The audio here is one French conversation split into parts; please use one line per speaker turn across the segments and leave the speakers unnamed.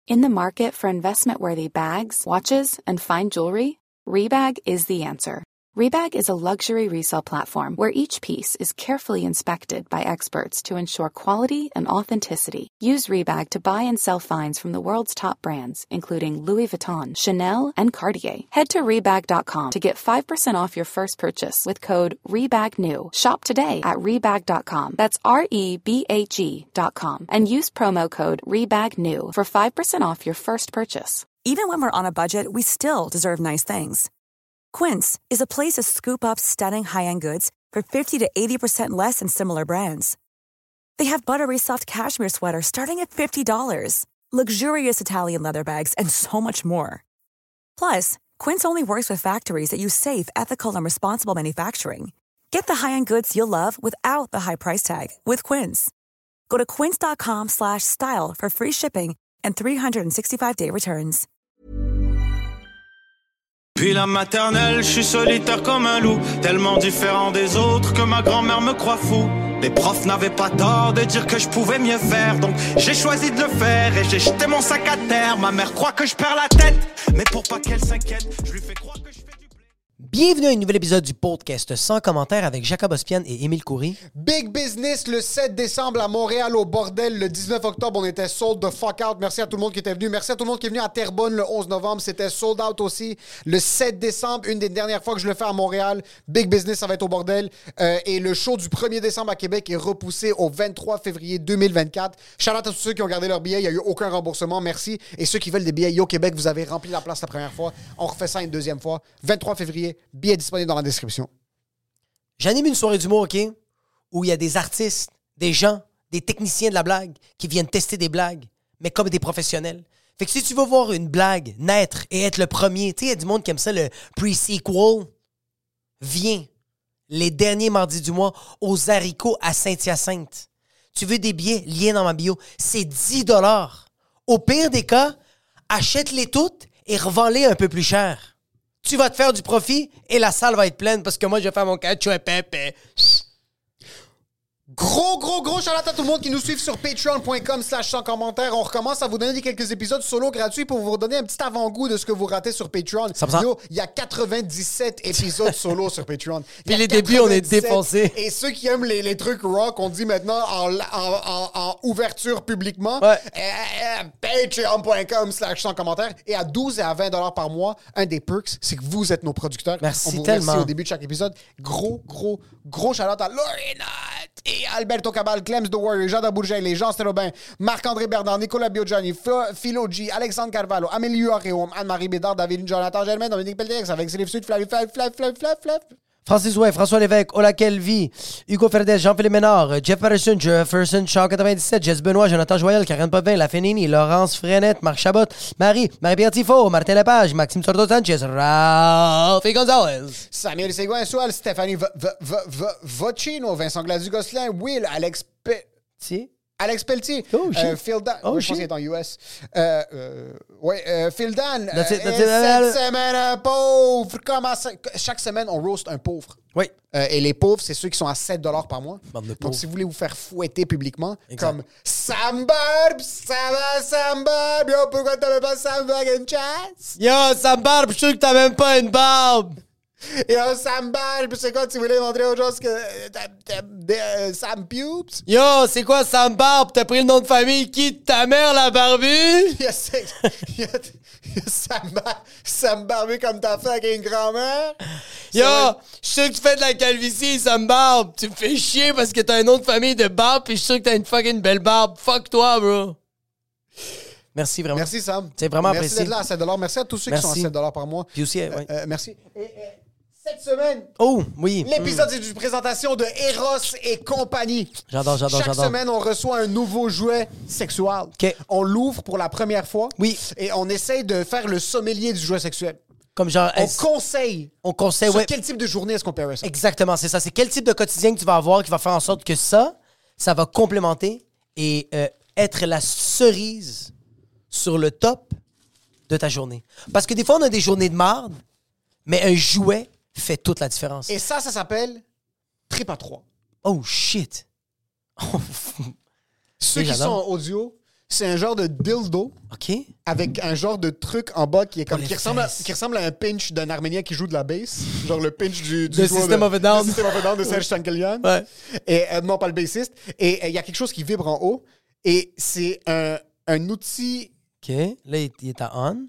In the market for investment-worthy bags, watches, and fine jewelry, Rebag is the answer. Rebag is a luxury resale platform where each piece is carefully inspected by experts to ensure quality and authenticity. Use Rebag to buy and sell finds from the world's top brands, including Louis Vuitton, Chanel, and Cartier. Head to Rebag.com to get 5% off your first purchase with code REBAGNEW. Shop today at Rebag.com. That's REBAG.com. And use promo code REBAGNEW for 5% off your first purchase.
Even when we're on a budget, we still deserve nice things. Quince is a place to scoop up stunning high-end goods for 50 to 80% less than similar brands. They have buttery soft cashmere sweaters starting at $50, luxurious Italian leather bags, and so much more. Plus, Quince only works with factories that use safe, ethical, and responsible manufacturing. Get the high-end goods you'll love without the high price tag with Quince. Go to quince.com/style for free shipping and 365-day returns.
Puis la maternelle, je suis solitaire comme un loup, tellement différent des autres que ma grand-mère me croit fou. Les profs n'avaient pas tort de dire que je pouvais mieux faire, donc j'ai choisi de le faire et j'ai jeté mon sac à terre. Ma mère croit que je perds la tête, mais pour pas qu'elle s'inquiète, je lui fais croire que je fais du blé.
Bienvenue à un nouvel épisode du podcast sans commentaire avec Jacob Ospian et Émile Coury.
Big Business le 7 décembre à Montréal au Bordel. Le 19 octobre, on était sold the fuck out. Merci à tout le monde qui était venu. Merci à tout le monde qui est venu à Terrebonne le 11 novembre. C'était sold out aussi. Le 7 décembre, une des dernières fois que je le fais à Montréal. Big Business, ça va être au Bordel. Et le show du 1er décembre à Québec est repoussé au 23 février 2024. Shout out à tous ceux qui ont gardé leur billet. Il n'y a eu aucun remboursement. Merci. Et ceux qui veulent des billets Yo Québec, vous avez rempli la place la première fois. On refait ça une deuxième fois. 23 février, billets disponibles dans la description.
J'anime une soirée d'humour, OK? Où il y a des artistes, des gens, des techniciens de la blague qui viennent tester des blagues, mais comme des professionnels. Fait que si tu veux voir une blague naître et être le premier, tu sais, il y a du monde qui aime ça, le pre-sequel, viens les derniers mardis du mois aux haricots à Saint-Hyacinthe. Tu veux des billets? Lien dans ma bio. C'est 10 $. Au pire des cas, achète-les toutes et revends-les un peu plus cher. Tu vas te faire du profit et la salle va être pleine parce que moi, je vais faire mon ketchup et pépé.
Gros shout-out à tout le monde qui nous suit sur patreon.com/sans-commentaires. On recommence à vous donner quelques épisodes solo gratuits pour vous donner un petit avant-goût de ce que vous ratez sur Patreon.
Yo,
il y a 97 épisodes solo sur Patreon.
Puis les débuts, on est défoncés.
Et ceux qui aiment les trucs rock, on dit maintenant en ouverture publiquement.
Ouais.
Patreon.com/sans-commentaires. Et à 12 et à 20 $ par mois, un des perks, c'est que vous êtes nos producteurs.
Merci
on vous
tellement.
remercie au début de chaque épisode. Gros shout-out à Lorena et Alberto Cabal, Clems The Warrior, Jada Bourget, Jean Stelobin, Marc-André Bernard, Nicolas Biogianni, Philo G, Alexandre Carvalho, Amélie Huaréum, Anne-Marie Bédard, David Jonathan Germain, Dominique Pelletex, avec Célif Sud, Flav.
Francis Ouin, François Lévesque, Ola Kelvy, Hugo Ferdès, Jean-Philippe Ménard, Jefferson, Shaw 97, Jess Benoît, Jonathan Joyel, Karen Potvin, La Fénini, Laurence Frenette, Marc Chabot, Marie-Pierre Tifo, Martin Lepage, Maxime Sordo Sanchez, Ralph Gonzalez,
Samuel Seguin Soual, Stéphanie Vocino, Vincent Gladu-Gosselin, Will, Alex Pelletier, Phil Dan, je pense qu'il est en US. Phil Dan, cette semaine, un pauvre. Chaque semaine, on roast un pauvre.
Oui.
Et les pauvres, c'est ceux qui sont à 7 $ par mois.
Donc,
si vous voulez vous faire fouetter publiquement,
exact.
Comme Sam Barb, ça va Sam Barb, yo, pourquoi t'avais pas Sam Barb une chance?
Yo, Sam Barb, je suis sûr que t'as même pas une barbe.
Yo, Sam Barb, c'est quoi, tu voulais montrer aux gens que Sam Pubes?
Yo, c'est quoi Sam Barb? T'as pris le nom de famille qui de ta mère, la barbue?
Il y a Sam Barbu comme t'as fait avec une grand-mère.
Yo, je suis sûr que tu fais de la calvitie, Sam Barb. Tu me fais chier parce que t'as un nom de famille de barbe pis je suis sûr que t'as une fucking belle barbe. Fuck toi, bro. Merci vraiment.
Merci, Sam.
C'est vraiment
Merci
apprécié.
d'être là à 7 $. Merci à tous ceux qui sont à 7 $ par mois.
Puis aussi, ouais.
Merci. Cette semaine,
oui.
l'épisode est une présentation de Eros et compagnie.
J'adore.
Chaque semaine, on reçoit un nouveau jouet sexuel.
OK.
On l'ouvre pour la première fois.
Oui.
Et on essaye de faire le sommelier du jouet sexuel.
Comme genre...
On conseille.
Sur
ouais. Quel type de journée est-ce qu'on paierait ça?
Exactement, c'est ça. C'est quel type de quotidien que tu vas avoir qui va faire en sorte que ça va complémenter et être la cerise sur le top de ta journée. Parce que des fois, on a des journées de marde, mais un jouet fait toute la différence.
Et ça s'appelle Trip à 3.
Oh, shit.
Ceux qui sont en audio, C'est un genre de dildo
OK.
avec un genre de truc en bas qui est comme
les
qui ressemble à un pinch d'un Arménien qui joue de la bass, genre le pinch du
De
joueur
System of a Down.
de System of a Down de Serge Tankian.
Ouais.
Et non pas le bassiste. Et il y a quelque chose qui vibre en haut et c'est un outil.
OK. Là, il est à on.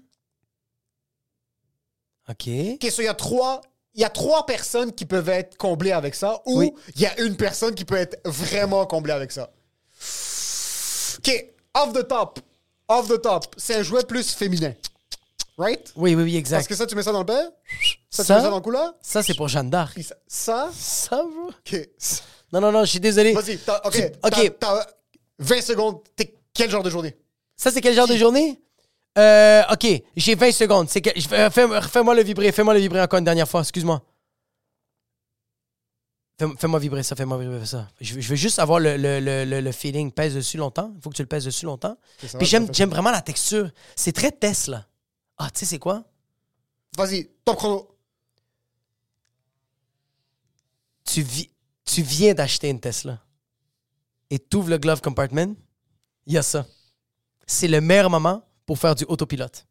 OK.
Ok, so il y a trois personnes qui peuvent être comblées avec ça ou
Oui.
il y a une personne qui peut être vraiment comblée avec ça. OK, off the top, c'est un jouet plus féminin. Right?
Oui, exact.
Parce que ça, tu mets ça dans le père? Ça, tu
Ça?
mets ça dans le cou-là?
Ça, c'est pour Jeanne d'Arc.
Puis ça?
Ça, bro?
OK.
Non, je suis désolé.
Vas-y,
OK.
T'as 20 secondes. T'es quel genre de journée?
Ça, c'est quel genre de journée? OK, j'ai 20 secondes. Fais-moi le vibrer. Fais-moi le vibrer encore une dernière fois. Excuse-moi. Fais-moi vibrer ça. Je veux juste avoir le feeling. Pèse dessus longtemps. Il faut que tu le pèses dessus longtemps. Puis j'aime vraiment la texture. C'est très Tesla. Ah, tu sais, c'est quoi?
Vas-y, top chrono.
Tu viens d'acheter une Tesla. Et tu ouvres le glove compartment. Il y a ça. C'est le meilleur moment pour faire du autopilote.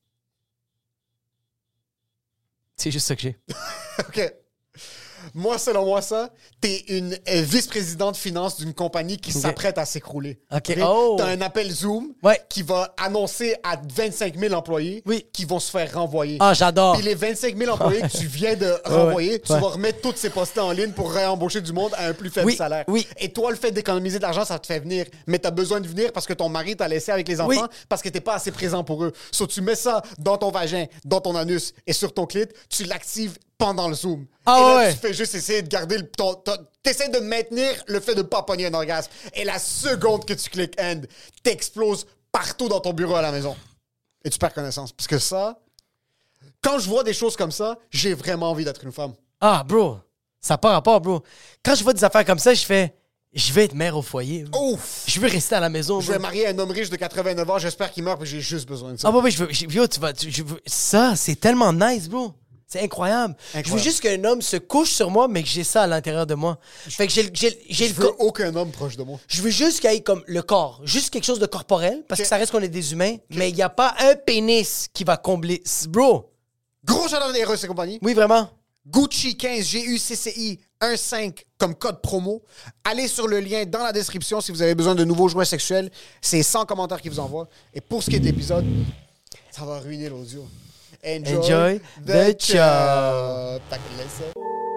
C'est juste ça que j'ai.
OK. Moi, selon moi, ça, t'es une vice-présidente finance d'une compagnie qui s'apprête à s'écrouler.
OK. Oh.
T'as un appel Zoom
Ouais.
qui va annoncer à 25 000 employés qui vont se faire renvoyer.
Ah, j'adore.
Puis les 25 000 employés que tu viens de renvoyer, tu
Ouais.
vas remettre toutes ces postes en ligne pour réembaucher du monde à un plus faible salaire.
Oui.
Et toi, le fait d'économiser de l'argent, ça te fait venir. Mais t'as besoin de venir parce que ton mari t'a laissé avec les enfants parce que t'es pas assez présent pour eux. So, tu mets ça dans ton vagin, dans ton anus et sur ton clit, tu l'actives pendant le Zoom.
Ah
et là,
ouais.
tu fais juste essayer de garder t'essaies de maintenir le fait de pas pogner un orgasme. Et la seconde que tu cliques end, t'exploses partout dans ton bureau à la maison. Et tu perds connaissance. Parce que ça, quand je vois des choses comme ça, j'ai vraiment envie d'être une femme.
Ah, bro. Ça n'a pas rapport, bro. Quand je vois des affaires comme ça, je vais être mère au foyer.
Ouf!
Je veux rester à la maison.
Je vais marier un homme riche de 89 ans, j'espère qu'il meurt, puis j'ai juste besoin de ça.
Ah, oui, ça, c'est tellement nice, bro. C'est incroyable. Je veux juste qu'un homme se couche sur moi, mais que j'ai ça à l'intérieur de moi. Fait que j'ai
Je veux aucun homme proche de moi.
Je veux juste qu'il y ait comme le corps. Juste quelque chose de corporel, parce que ça reste qu'on est des humains, mais il n'y a pas un pénis qui va combler. Bro!
Gros shout-out des Eros et compagnie.
Oui, vraiment.
Gucci 15, GUCCI 15 comme code promo. Allez sur le lien dans la description si vous avez besoin de nouveaux jouets sexuels. C'est 100 commentaires qui vous envoient. Et pour ce qui est de l'épisode, ça va ruiner l'audio. Enjoy the chop. Fait que laisse ça.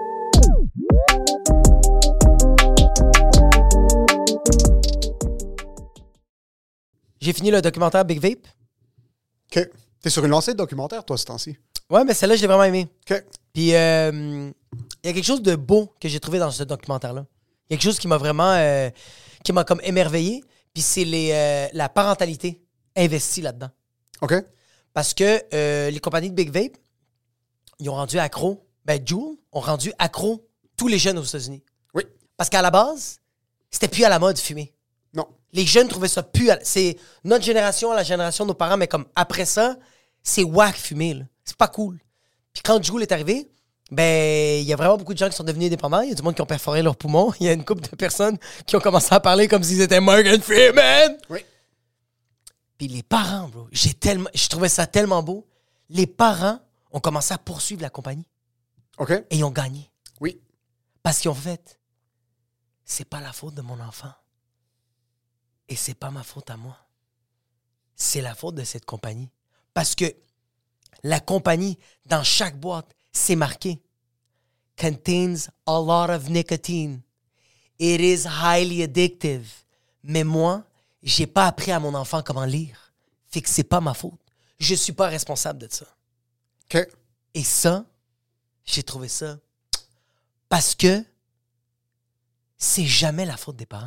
J'ai fini le documentaire Big Vape.
OK. T'es sur une lancée de documentaire, toi, ce temps-ci.
Ouais, mais celle-là, j'ai vraiment aimé.
OK.
Puis, il y a quelque chose de beau que j'ai trouvé dans ce documentaire-là. Il y a quelque chose qui m'a vraiment... qui m'a comme émerveillé. Puis c'est la parentalité investie là-dedans.
OK.
Parce que les compagnies de Big Vape, ils ont rendu accro... Juul ont rendu accro tous les jeunes aux États-Unis.
Oui.
Parce qu'à la base, c'était plus à la mode fumer.
Non.
Les jeunes trouvaient ça plus... C'est notre génération, la génération de nos parents, mais comme après ça, c'est whack fumer, là. C'est pas cool. Puis quand Juul est arrivé, ben, il y a vraiment beaucoup de gens qui sont devenus dépendants. Il y a du monde qui ont perforé leurs poumons. Il y a une couple de personnes qui ont commencé à parler comme s'ils étaient Morgan Freeman.
Oui.
Puis les parents, bro, je trouvais ça tellement beau. Les parents ont commencé à poursuivre la compagnie.
OK.
Et ils ont gagné.
Oui.
Parce qu'ils ont fait, c'est pas la faute de mon enfant. Et c'est pas ma faute à moi. C'est la faute de cette compagnie. Parce que la compagnie, dans chaque boîte, c'est marqué « Contains a lot of nicotine. It is highly addictive. » Mais moi, j'ai pas appris à mon enfant comment lire. Fait que c'est pas ma faute. Je suis pas responsable de ça.
OK.
Et ça, j'ai trouvé ça parce que c'est jamais la faute des parents.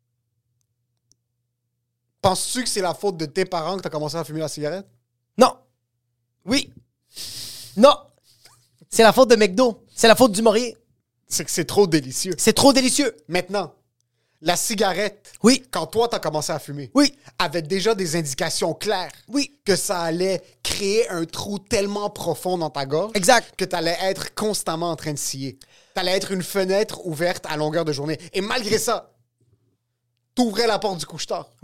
Penses-tu que c'est la faute de tes parents que t'as commencé à fumer la cigarette?
Non. Oui. Non. C'est la faute de McDo. C'est la faute du Maurier.
C'est que c'est trop délicieux.
C'est trop délicieux.
Maintenant, la cigarette,
Oui.
quand toi, t'as commencé à fumer,
Oui.
avait déjà des indications claires
Oui.
que ça allait créer un trou tellement profond dans ta gorge
Exact.
que t'allais être constamment en train de scier. T'allais être une fenêtre ouverte à longueur de journée. Et malgré ça, t'ouvrais la porte du couche-tard.
Oui.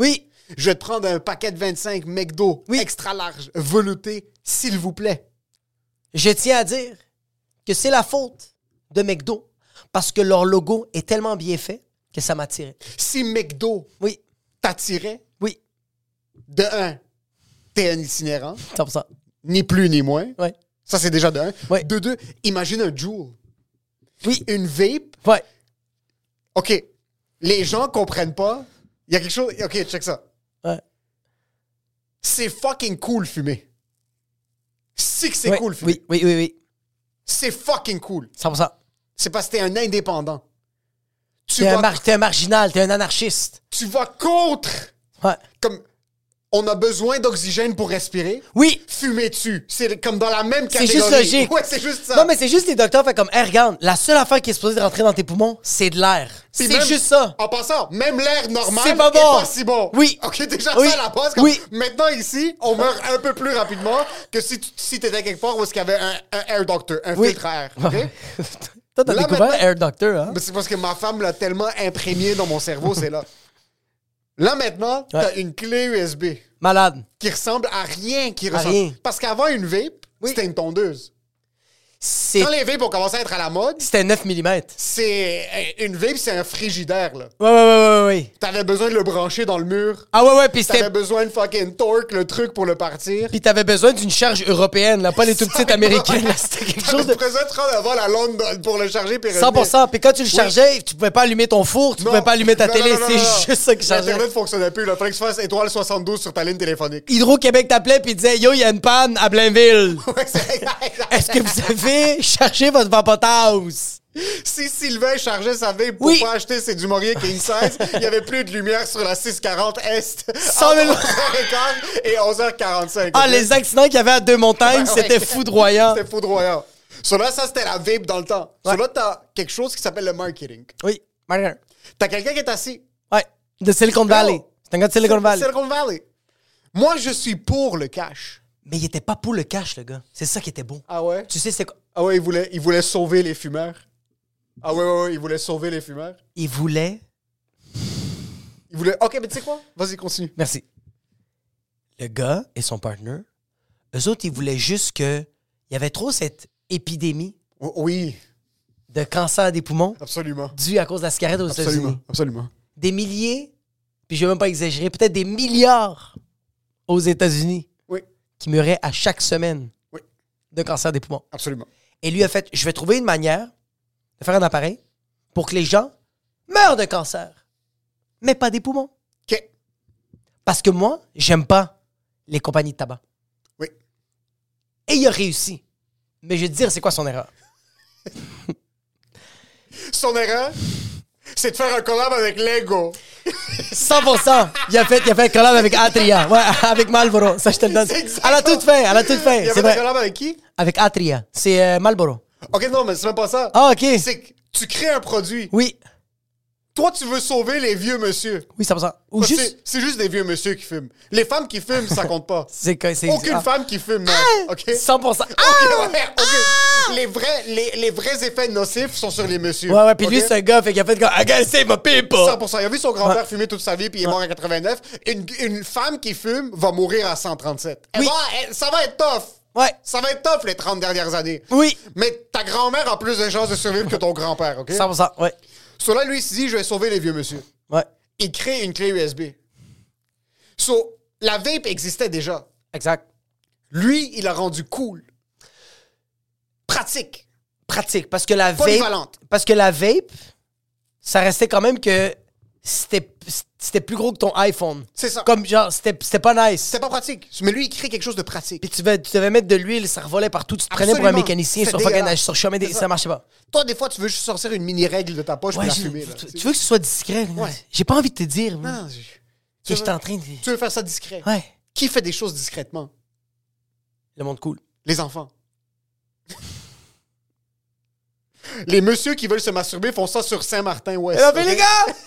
Je vais te prendre un paquet de 25 McDo extra large, velouté, s'il vous plaît.
Je tiens à dire que c'est la faute de McDo parce que leur logo est tellement bien fait que ça m'attirait.
Si McDo t'attirait, de un, t'es un itinérant.
100%.
Ni plus ni moins.
Ouais.
Ça, c'est déjà de un.
Ouais.
De deux, imagine un Juul.
Oui.
Une vape.
Ouais.
OK. Les gens comprennent pas. Il y a quelque chose... OK, check ça.
Ouais.
C'est fucking cool fumer. C'est que c'est cool fumer.
Oui.
C'est fucking cool.
100%.
C'est parce que t'es un indépendant.
T'es un marginal, t'es un anarchiste.
Tu vas contre...
Ouais.
Comme... On a besoin d'oxygène pour respirer.
Oui.
Fumer dessus. C'est comme dans la même
C'est
catégorie.
juste logique.
Ouais, c'est juste ça.
Non, mais c'est juste les docteurs fait comme, hey, regarde, la seule affaire qui est supposée de rentrer dans tes poumons, c'est de l'air.
Puis
C'est
même-
juste ça.
En passant, même l'air normal
C'est pas
est
bon.
pas si bon.
Oui.
OK, déjà
Oui.
ça à la base. Comme
Oui.
Maintenant, ici, on meurt un peu plus rapidement que si t'étais quelque part où il y avait un air doctor, un filtre à air. OK?
Toi, t'as
Là,
découvert
maintenant-
Air Doctor, hein?
Mais c'est parce que ma femme l'a tellement imprégné dans mon cerveau, c'est là. Là, maintenant, t'as une clé USB
Malade.
qui ressemble à rien qui
À
ressemble.
rien.
Parce qu'avant, une vape, c'était une tondeuse.
C'est...
Quand les vapes ont commencé à être à la mode,
C'était 9 mm.
c'est une vape, c'est un frigidaire, là.
Ouais.
T'avais besoin de le brancher dans le mur.
Ah ouais, puis
T'avais
c'était...
besoin de fucking torque, le truc pour le partir.
Puis t'avais besoin d'une charge européenne, là, pas les tout petites américaines, là. C'était quelque chose de...
T'avais besoin de prendre avant la londe pour le charger puis revenir.
100%. Puis quand tu le chargeais, tu pouvais pas allumer ton four, tu
Non.
pouvais pas allumer ta
Non,
télé.
non, non,
C'est
non, non.
juste ça qui changeait.
L'Internet fonctionnait plus. Il fallait que tu fasses étoile 72 sur ta ligne téléphonique.
Hydro-Québec t'appelait puis disait, yo, il y a une panne à Blainville.
Ouais, c'est-
Est-ce que vous avez chargé votre vapotage?
Si Sylvain chargeait sa vape pour
Oui.
pas acheter ses du Maurier King Size, il y avait plus de lumière sur la 640 Est
100 000.
entre 11h15 et 11h45.
Ah,
ok?
les accidents qu'il y avait à Deux-Montagnes,
Ouais, ouais.
c'était foudroyant.
C'était foudroyant. So là, ça, c'était la vape dans le temps. So là, t'as quelque chose qui s'appelle le marketing.
Oui, Martin.
T'as quelqu'un qui est assis.
Ouais, de Silicon Valley. C'est un gars de Silicon Valley.
Silicon Valley. Moi, je suis pour le cash.
Mais il était pas pour le cash, le gars. C'est ça qui était beau.
Ah ouais?
Tu sais, c'est quoi?
Ah ouais, il voulait sauver les fumeurs. Ah ouais, il voulait sauver les fumeurs.
Il voulait...
Il voulait... OK, mais tu sais quoi? Vas-y, continue.
Merci. Le gars et son partner, eux autres, ils voulaient juste que... Il y avait trop cette épidémie
Oui,
de cancer des poumons
absolument.
due à cause de la cigarette aux États-Unis.
Absolument.
Des milliers, puis je vais même pas exagérer, peut-être des milliards aux États-Unis
Oui,
qui meuraient à chaque semaine
oui,
de cancer des poumons.
absolument.
Et lui a fait, je vais trouver une manière de faire un appareil pour que les gens meurent de cancer, mais pas des poumons.
OK.
Parce que moi, j'aime pas les compagnies de tabac.
Oui.
Et il a réussi. Mais je vais te dire, c'est quoi son erreur?
Son erreur, c'est de faire un collab avec Lego.
100%. Il a fait un collab avec Atria. Ouais, avec Marlboro. Ça, je te le donne.
C'est
Elle
exactement-
a tout fait. Elle a tout
Il
fait.
y
C'est
avait un
vrai.
collab avec qui?
Avec Atria. C'est Marlboro.
OK, non, mais c'est même pas ça.
Ah, OK.
C'est que tu crées un produit.
Oui.
Toi, tu veux sauver les vieux monsieur.
Oui, 100%. Ou
Parce que
juste...
c'est juste des vieux monsieur qui fument. Les femmes qui fument, ça compte pas.
C'est que c'est...
Aucune
ah.
femme qui fume, non. OK?
100%. Ah!
OK, ouais, OK. Les vrais effets nocifs sont sur les messieurs.
Ouais, puis lui,
OK?
c'est un gars, fait qu'il a fait comme, I gotta save my people.
100%. Il a vu son grand-père
Ouais.
fumer toute sa vie, puis il est mort à 89. Une femme qui fume va mourir à 137.
Oui.
Ça va être tough.
Ouais.
Ça va être tough les 30 dernières années.
Oui.
Mais ta grand-mère a plus de chances de survivre que ton grand-père, OK?
100%. Ouais.
So là, lui, il se dit, je vais sauver les vieux monsieur.
Ouais.
Il crée une clé USB. So, la vape existait déjà.
Exact.
Lui, il l'a rendu cool. Pratique.
Pratique. Parce que la vape...
Polyvalente.
Parce que la vape, ça restait quand même que c'était plus gros que ton iPhone.
C'est ça.
Comme genre, c'était pas nice.
C'était pas pratique. Mais lui, il crée quelque chose de pratique.
Puis tu devais mettre de l'huile, ça revolait partout. Tu te prenais pour un
Absolument.
mécanicien
C'est
sur fucking
dégueulasse.
sur chemin,
C'est
ça marchait pas.
Toi, des fois, tu veux juste sortir une mini-règle de ta poche
Ouais,
pour la fumer. Là.
tu veux que ce soit discret? là?
Ouais.
J'ai pas envie de te dire
Non,
que j'étais en train de...
tu veux faire ça discret.
Ouais.
Qui fait des choses discrètement?
Le monde cool.
Les enfants. Les messieurs qui veulent se masturber font ça sur Saint-Martin-Ouest.
Eh ben, les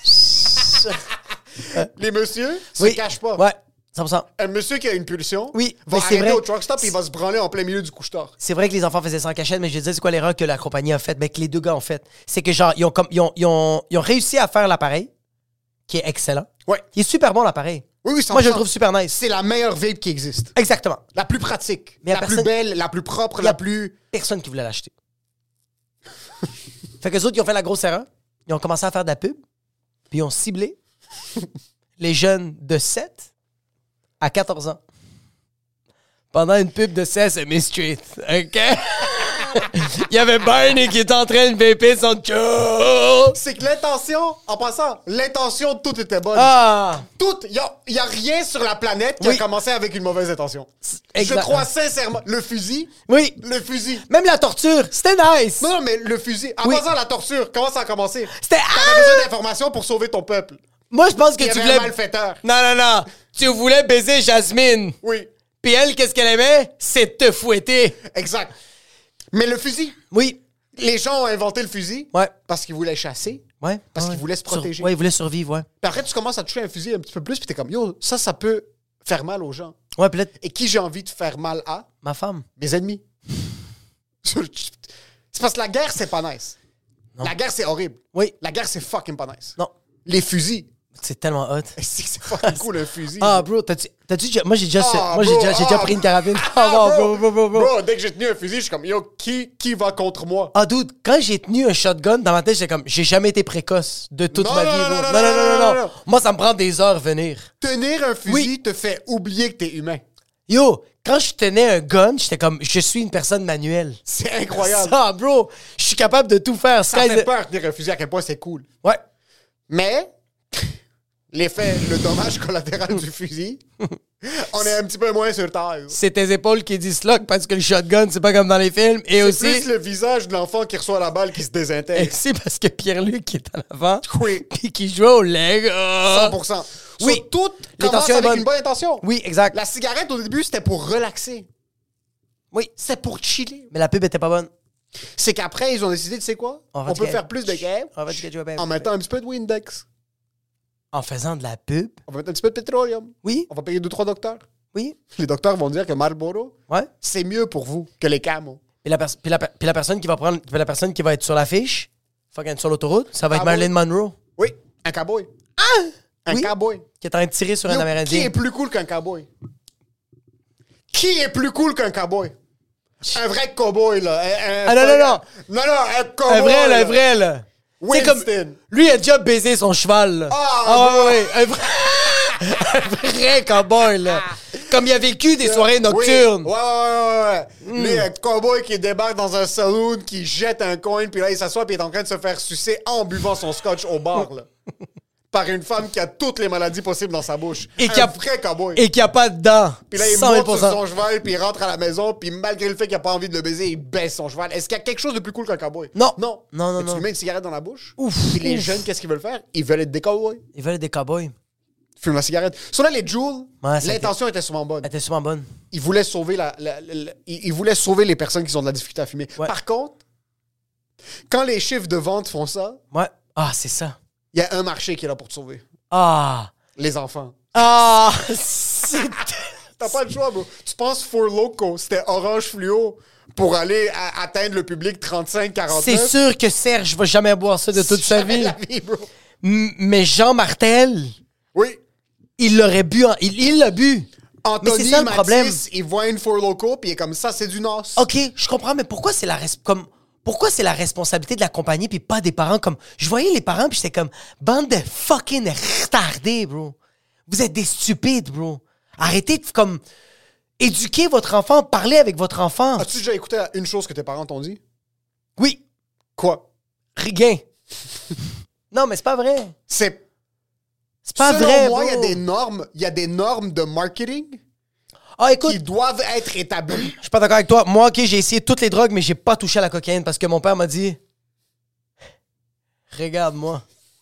gars!
Les messieurs se
Oui.
cachent pas.
Ouais, 100%.
Un monsieur qui a une pulsion
Oui,
va
mais c'est
arrêter
vrai.
au truck stop et il va se branler en plein milieu du couche-tard.
C'est vrai que les enfants faisaient ça en cachette, mais je disais, c'est quoi l'erreur que la compagnie a faite? Ben, que les deux gars ont fait. C'est que, genre, ils ont réussi à faire l'appareil, qui est excellent.
Ouais.
Il est super bon, l'appareil.
Oui,
Moi, je le trouve super nice.
C'est la meilleure vape qui existe.
Exactement.
La plus pratique,
Mais y a
la
personne-
plus belle, la plus propre,
Y a-
la plus...
Personne qui voulait l'acheter. Fait que les autres, ils ont fait la grosse erreur. Ils ont commencé à faire de la pub. Puis ils ont ciblé les jeunes de 7 à 14 ans. Pendant une pub de Sesame Street. OK? Il y avait Barney qui était en train de vaper son chou.
C'est que l'intention, en passant, l'intention de tout était bonne.
Ah!
Tout, il y a rien sur la planète qui
Oui.
a commencé avec une mauvaise intention.
Exact.
Je crois sincèrement. Le fusil,
Oui. Même la torture, c'était nice.
Non, mais le fusil. En
Oui.
passant, la torture, comment ça a commencé?
C'était...
T'avais besoin d'informations pour sauver ton peuple.
Moi, je pense que
Il y
tu
avait
voulais...
un malfaiteur.
Non. Tu voulais baiser Jasmine.
Oui,
Puis elle, qu'est-ce qu'elle aimait? C'est te fouetter.
exact. Mais le fusil,
Oui.
les gens ont inventé le fusil
Ouais.
parce qu'ils voulaient chasser.
Ouais.
Parce
ouais.
qu'ils voulaient se protéger.
Ouais, ils voulaient survivre, ouais.
Puis après, tu commences à toucher un fusil un petit peu plus, puis t'es comme, yo, ça peut faire mal aux gens.
Ouais, puis là,
Et qui j'ai envie de faire mal à?
ma femme.
Mes ennemis. C'est parce que la guerre, c'est pas nice.
Non.
La guerre, c'est horrible.
Oui.
La guerre, c'est fucking pas nice.
Non.
Les fusils.
C'est tellement hot.
C'est fucking cool, un fusil.
Ah, bro, t'as-tu déjà... Moi, j'ai déjà,
Ah,
moi, j'ai
bro,
déjà, j'ai déjà pris une carabine. Ah, bro.
Bro, dès que j'ai tenu un fusil, je suis comme, yo, qui va contre moi?
Ah, dude, quand j'ai tenu un shotgun, dans ma tête, j'étais comme, j'ai jamais été précoce de toute
Non,
ma
non,
vie,
non,
bro.
non, non.
Moi, ça me prend des heures venir.
Tenir un fusil
Oui.
te fait oublier que t'es humain.
Yo, quand je tenais un gun, j'étais comme, je suis une personne manuelle.
C'est incroyable.
Ça, bro, je suis capable de tout faire.
Ça fait peur tenir un fusil, à quel point c'est cool.
Ouais.
Mais, le dommage collatéral du fusil, on est un petit peu moins sur terre.
C'est tes épaules qui disloquent parce que le shotgun, c'est pas comme dans les films. Et
C'est
aussi,
plus le visage de l'enfant qui reçoit la balle qui se
et
désintègre.
aussi parce que Pierre-Luc qui est en avant,
Oui.
puis qui joue au leg.
100%.
Oui.
So, tout commence
L'intention est
avec
bonne.
une bonne intention.
Oui, exact.
La cigarette, au début, c'était pour relaxer.
Oui.
C'était pour chiller.
Mais la pub était pas bonne.
C'est qu'après, ils ont décidé, tu sais quoi? On peut faire plus de games
On va du game.
en mettant un petit peu de Windex.
En faisant de la pub?
On va mettre un petit peu de pétroleum.
Oui.
On va payer 2-3 docteurs.
Oui.
Les docteurs vont dire que Marlboro,
Ouais.
c'est mieux pour vous que les camos.
Puis la personne qui va prendre, puis la personne qui va être sur l'affiche, fucking sur l'autoroute, ça va être
Cowboy.
Marilyn Monroe,
Oui, un cowboy. Un
Oui.
cowboy.
qui est en train de tirer sur un
Yo, qui
Amérindien.
est plus cool qu'un cowboy? Qui est plus cool qu'un cowboy? Un vrai cowboy, là.
Ah, non.
Non, un cowboy.
Un vrai, là,
là.
un vrai, là. C'est
Winston.
comme. Lui, il a déjà baisé son cheval, là.
Ah,
ouais. Un vrai. Un vrai cowboy, là. Comme il a vécu des soirées nocturnes.
Oui. Ouais. Lui, un cowboy qui débarque dans un saloon, qui jette un coin, puis là, il s'assoit, puis il est en train de se faire sucer en buvant son scotch au bar, là. Par une femme qui a toutes les maladies possibles dans sa bouche.
Et
un
qui a-
vrai cowboy.
Et qui a pas de dents.
Puis là, il
100 000
monte sur son cheval, puis il rentre à la maison, puis malgré le fait qu'il a pas envie de le baiser, il baisse son cheval. Est-ce qu'il y a quelque chose de plus cool qu'un cowboy?
Non.
Non.
Non.
Mais tu lui mets une cigarette dans la bouche.
Ouf.
Puis les jeunes, qu'est-ce qu'ils veulent faire? Ils veulent être des cowboys.
Ils veulent des cowboys.
Fume la cigarette. Sur là, les Jules,
Ouais, ça
l'intention était souvent bonne.
Elle était souvent bonne.
Ils voulaient sauver ils voulaient sauver les personnes qui ont de la difficulté à fumer.
Ouais.
Par contre, quand les chiffres de vente font ça,
Ouais. Ah, c'est ça.
il y a un marché qui est là pour te sauver.
Ah.
Les enfants.
Ah. C'est...
T'as pas le choix, bro. Tu penses Four Loko, c'était orange fluo pour aller atteindre le public 35-49.
C'est sûr que Serge va jamais boire ça de toute sa
Jamais
vie.
la vie, bro.
Mais Jean Martel,
Oui.
il l'aurait bu. Il l'a bu.
Anthony
Mais c'est ça le
Matisse,
problème.
il voit une Four Loko, puis il est comme ça, c'est du NOS.
OK, je comprends, mais pourquoi c'est pourquoi c'est la responsabilité de la compagnie puis pas des parents comme... Je voyais les parents puis j'étais comme, bande de fucking retardés, bro. Vous êtes des stupides, bro. Arrêtez de, comme, éduquer votre enfant, parler avec votre enfant.
As-tu déjà écouté une chose que tes parents t'ont dit?
Oui,
Quoi?
rien. Non, mais c'est pas vrai.
C'est
Pas
Selon
vrai,
moi,
bro.
il y a des normes de marketing
Ah, écoute,
qui doivent être établies.
je suis pas d'accord avec toi. Moi, OK, j'ai essayé toutes les drogues, mais j'ai pas touché à la cocaïne parce que mon père m'a dit... Regarde-moi.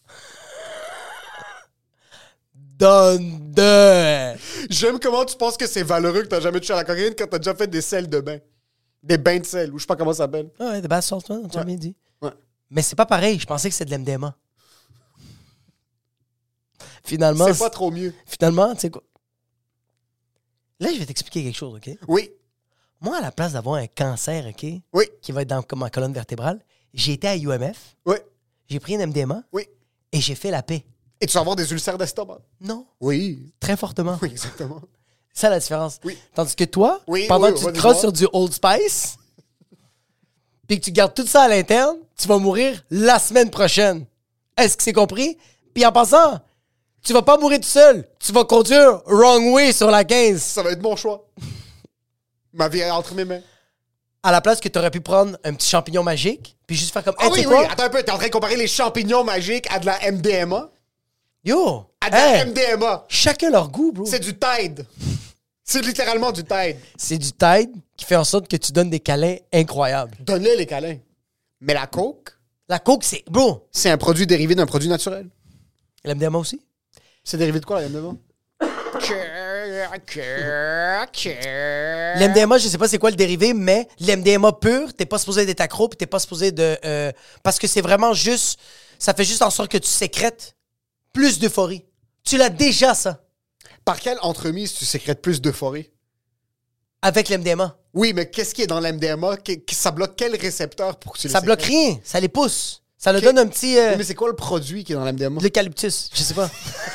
Donne-de.
J'aime comment tu penses que c'est valeureux que t'as jamais touché à la cocaïne quand t'as déjà fait des sels de bain. Des bains de sel, ou je sais pas comment ça s'appelle.
Ah ouais, de base salt, tu as bien dit.
Ouais.
Mais c'est pas pareil. Je pensais que c'était de l'MDMA. Finalement,
C'est pas trop mieux.
finalement, tu sais quoi? Là, je vais t'expliquer quelque chose, OK?
Oui,
Moi, à la place d'avoir un cancer, OK,
oui,
qui va être dans ma colonne vertébrale, j'ai été à UMF,
oui,
j'ai pris un MDMA
oui.
et j'ai fait la paix.
Et tu vas avoir des ulcères d'estomac.
Non.
Oui.
Très fortement.
Oui, exactement.
C'est ça la différence.
Oui.
Tandis que toi,
Oui,
pendant
oui,
que tu
on
te
va
crosses
dire.
sur du Old Spice, puis que tu gardes tout ça à l'interne, tu vas mourir la semaine prochaine. Est-ce que c'est compris? Puis en passant, tu vas pas mourir tout seul. Tu vas conduire wrong way sur la 15.
Ça va être mon choix. Ma vie est entre mes mains.
À la place que tu aurais pu prendre un petit champignon magique, puis juste faire comme,
Ah
hey, tu
oui,
sais
oui,
quoi?
attends un peu. T'es en train de comparer les champignons magiques à de la MDMA?
Yo!
À de la
Hey,
MDMA.
chacun leur goût, bro.
C'est du Tide. C'est littéralement du Tide.
C'est du Tide qui fait en sorte que tu donnes des câlins incroyables.
Donne-le les câlins. Mais la coke,
La coke, c'est... Bro!
c'est un produit dérivé d'un produit naturel.
L'MDMA aussi?
C'est dérivé de quoi, la MDMA?
L'MDMA, je sais pas c'est quoi le dérivé, mais l'MDMA pur, t'es pas supposé d'être accro, puis t'es pas supposé de... parce que c'est vraiment juste... Ça fait juste en sorte que tu sécrètes plus d'euphorie. Tu l'as déjà, ça,
Par quelle entremise tu sécrètes plus d'euphorie?
avec l'MDMA.
Oui, mais qu'est-ce qui est dans l'MDMA? Ça bloque quel récepteur pour que tu le
Ça bloque
sécrètes?
rien, ça les pousse. Ça leur
Ok.
donne un petit...
Oui, mais c'est quoi le produit qui est dans l'MDMA?
l'eucalyptus, je sais pas.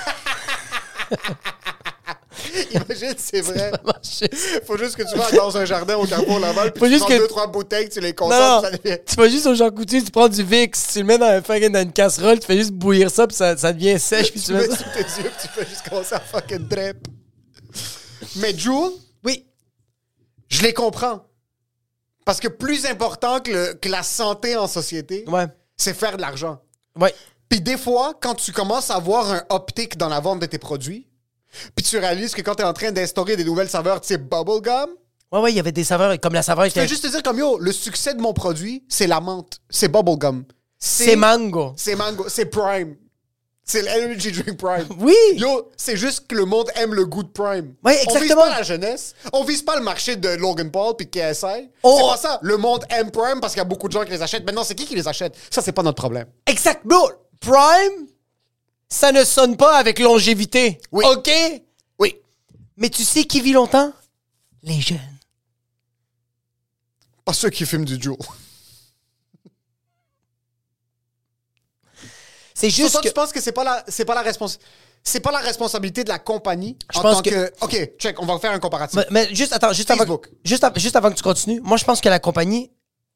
Imagine, c'est vrai. Faut juste que tu vas dans un jardin au Carrefour Laval, puis
Faut
tu
juste
prends
que-
2-3 bouteilles, tu les
Non,
consommes,
non,
ça devient...
tu vas juste au Jean Coutu, tu prends du Vicks, tu le mets dans une casserole, tu fais juste bouillir ça, puis ça devient sèche, puis tu
Tu
mets
mets
ça.
sous tes yeux, puis tu fais juste commencer à fucking drip. Mais Jules,
Oui.
je les comprends. Parce que plus important que la santé en société,
Ouais.
c'est faire de l'argent.
Ouais.
Puis des fois, quand tu commences à voir un uptick dans la vente de tes produits, puis tu réalises que quand tu es en train d'instaurer des nouvelles saveurs, tu sais, bubblegum,
Ouais, il y avait des saveurs, comme la saveur
tu
était...
peux juste te dire comme, yo, le succès de mon produit, c'est la menthe, c'est bubblegum.
C'est mango.
C'est mango, c'est prime. C'est l'energy drink prime.
Oui.
Yo, c'est juste que le monde aime le goût de prime.
Oui,
On vise
exactement.
pas la jeunesse. On vise pas le marché de Logan Paul puis KSI.
Oh.
C'est pas ça. Le monde aime prime parce qu'il y a beaucoup de gens qui les achètent. Maintenant, c'est qui les achète? Ça, c'est pas notre problème.
Exact, bro. Prime, ça ne sonne pas avec longévité.
Oui.
OK?
Oui.
Mais tu sais qui vit longtemps? Les jeunes.
Pas ceux qui fument du Juul.
C'est juste
Toi,
que...
tu penses que c'est pas la responsabilité de la compagnie
Je
en
pense
tant
que-
que... OK, check, on va faire un comparatif.
Mais juste, attends, juste avant,
Facebook.
juste avant que tu continues, moi, je pense que la compagnie...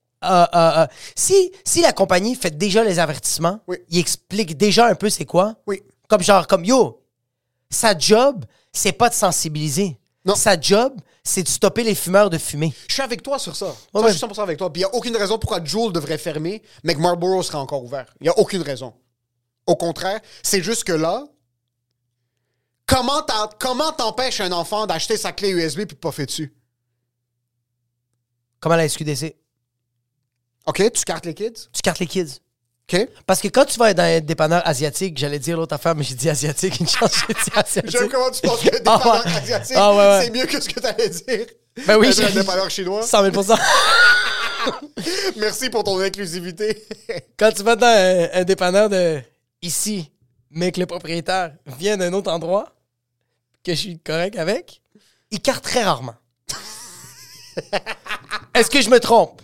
si la compagnie fait déjà les avertissements,
Oui.
il explique déjà un peu c'est quoi.
Oui.
Comme yo, sa job, c'est pas de sensibiliser.
Non.
Sa job, c'est de stopper les fumeurs de fumer.
Je suis avec toi sur ça.
Ouais,
Je suis 100% avec toi. Puis il n'y a aucune raison pourquoi Juul devrait fermer, mais que Marlboro serait encore ouvert. Il n'y a aucune raison. Au contraire, c'est juste que là, comment t'empêches un enfant d'acheter sa clé USB puis de puffer dessus?
Comme à la SQDC.
OK, tu cartes les kids?
Tu cartes les kids.
OK.
Parce que quand tu vas dans un dépanneur asiatique, j'allais dire l'autre affaire, mais j'ai dit asiatique, une chance, j'ai dit asiatique.
J'aime comment tu penses que des
Ah,
dépanneurs
ouais.
asiatiques,
Ah, ouais, ouais.
c'est mieux que ce que t'allais dire.
Ben oui,
J'ai un
j'ai
dépanneur chinois.
100 000
Merci pour ton inclusivité.
Quand tu vas dans un dépanneur de ici, mais que le propriétaire vient d'un autre endroit, que je suis correct avec, il carte très rarement. Est-ce que je me trompe?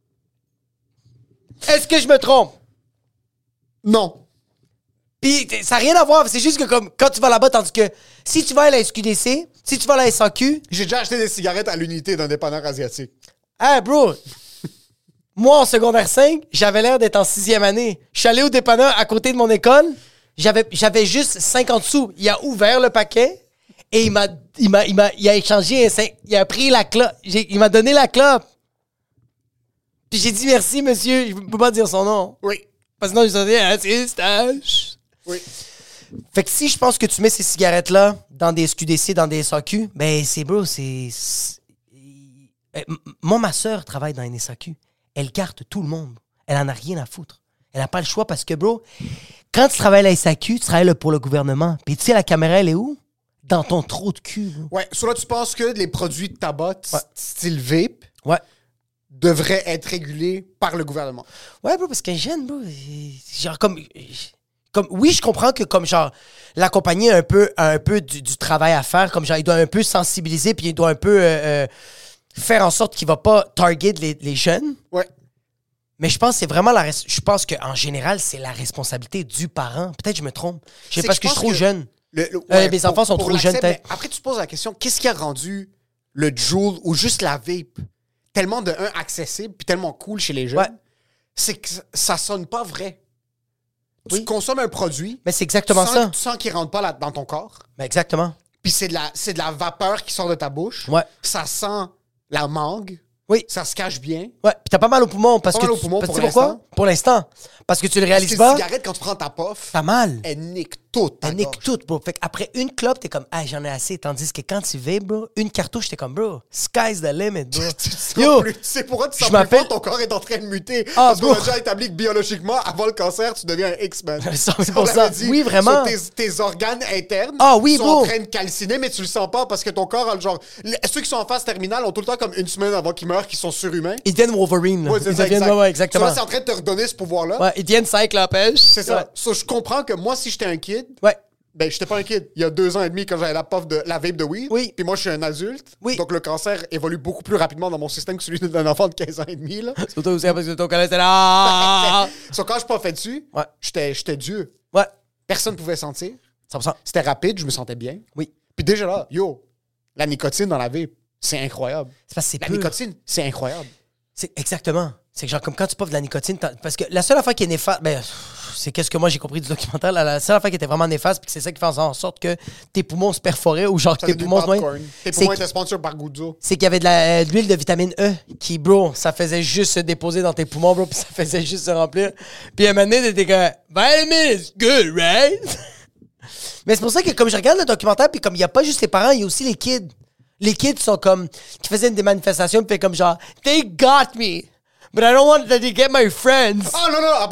Est-ce que je me trompe?
Non.
Puis ça n'a rien à voir, c'est juste que comme quand tu vas là-bas, tandis que si tu vas à la SQDC, si tu vas à la SAQ,
J'ai déjà acheté des cigarettes à l'unité d'un dépanneur asiatique.
hey bro, moi en secondaire 5, j'avais l'air d'être en 6e année. Je suis allé au dépanneur à côté de mon école, j'avais juste 50 sous. Il a ouvert le paquet et il a échangé, il a pris la clope, il m'a donné la clope. Puis j'ai dit merci monsieur, je peux pas dire son nom.
Oui.
Parce que sinon, je disais, c'est stage.
Oui.
Fait que si je pense que tu mets ces cigarettes-là dans des SQDC, dans des SAQ, ben c'est bro, moi, ma soeur travaille dans une SAQ. Elle carte tout le monde. Elle en a rien à foutre. Elle n'a pas le choix parce que, bro, quand tu travailles à la SAQ, tu travailles pour le gouvernement. Puis tu sais, la caméra, elle est où? Dans ton trou de cul, bro.
Ouais, sur là, tu penses que les produits de tabac style vape
Ouais.
devraient être régulés par le gouvernement.
Ouais, bro, parce qu'un jeune, bro, genre comme oui, je comprends que comme genre la compagnie a un peu du travail à faire, comme genre il doit un peu sensibiliser puis il doit un peu faire en sorte qu'il va pas target les jeunes.
Ouais.
Mais je pense que c'est vraiment je pense qu'en général, c'est la responsabilité du parent. Peut-être que je me trompe.
C'est
Parce que je suis trop jeune. Mes enfants sont trop jeunes, peut-être.
Après, tu te poses la question, qu'est-ce qui a rendu le Juul ou juste la vape tellement accessible puis tellement cool chez les jeunes?
Ouais.
C'est que ça sonne pas vrai.
Oui.
Tu consommes un produit.
Mais c'est exactement ça.
Tu sens qu'il rentre pas dans ton corps.
Ben exactement.
Puis c'est de la vapeur qui sort de ta bouche.
Ouais.
Ça sent la mangue.
Oui.
Ça se cache bien.
Ouais, puis t'as pas mal au poumon parce
Pas
que
mal au poumon
parce que
pour
tu sais pourquoi?
l'instant.
Pour l'instant. Parce que tu le
Parce
réalises
que
pas.
la cigarette, quand tu prends ta puff,
T'as mal.
elle nique tout.
Elle nique tout, bro. Fait qu'après une clope, t'es comme, ah, j'en ai assez. Tandis que quand tu vapes, bro, une cartouche, t'es comme, bro, sky's the limit, bro.
C'est pour eux, tu
je
sens plus
m'appelle-
fort, ton corps est en train de muter.
Ah,
parce qu'on
bro.
a déjà établi que biologiquement, avant le cancer, tu deviens un X-Men.
100%.
On l'avait dit.
Oui, vraiment.
Tes organes internes
Ah, oui,
sont
bro.
en train de calciner, mais tu le sens pas parce que ton corps a le genre... Ceux qui sont en phase terminale ont tout le temps comme une semaine avant qu'ils meurent, qui sont surhumains.
Ils deviennent Wolverine. Là.
Ouais, c'est
Ils
ça,
deviennent,
exact.
ouais, exactement.
So là, c'est en train de te redonner ce pouvoir-là.
Ouais, ils deviennent Cyclope.
C'est ça.
Ouais.
So, je comprends que moi, si j'étais un kid,
Ouais.
ben, j'étais pas un kid. Il y a 2 ans et demi, quand j'avais la vape de weed.
Oui.
Puis moi, je suis un adulte.
Oui.
Donc, le cancer évolue beaucoup plus rapidement dans mon système que celui d'un enfant de 15 ans et demi, là.
Surtout aussi parce que ton cholestérol.
So, quand je pas fait dessus,
Ouais.
j'étais Dieu.
Ouais.
Personne pouvait sentir.
100%.
C'était rapide, je me sentais bien.
Oui.
Puis déjà là, la nicotine dans la vape, c'est incroyable.
C'est parce que c'est
La
pur.
nicotine, c'est incroyable.
C'est exactement. C'est que genre comme quand tu puffes de la nicotine, parce que la seule affaire qui est néfaste, ben, c'est qu'est-ce que moi j'ai compris du documentaire, la seule affaire qui était vraiment néfaste, puis que c'est ça qui fait en sorte que tes poumons se perforaient ou genre que
Ça
tes
fait du
poumons se
popcorn.
noient.
Tes
C'est
poumons
que-
étaient sponsors par Guzzo.
c'est qu'il y avait de l'huile de vitamine E qui, bro, ça faisait juste se déposer dans tes poumons, bro, puis ça faisait juste se remplir. Puis à un moment donné, t'étais comme, vitamin is good, right? Mais c'est pour ça que comme je regarde le documentaire, puis comme il n'y a pas juste les parents, il y a aussi les kids. Les kids sont comme, qui faisaient des manifestations, puis comme genre, they got me, but I don't want that they get my friends.
Ah non, en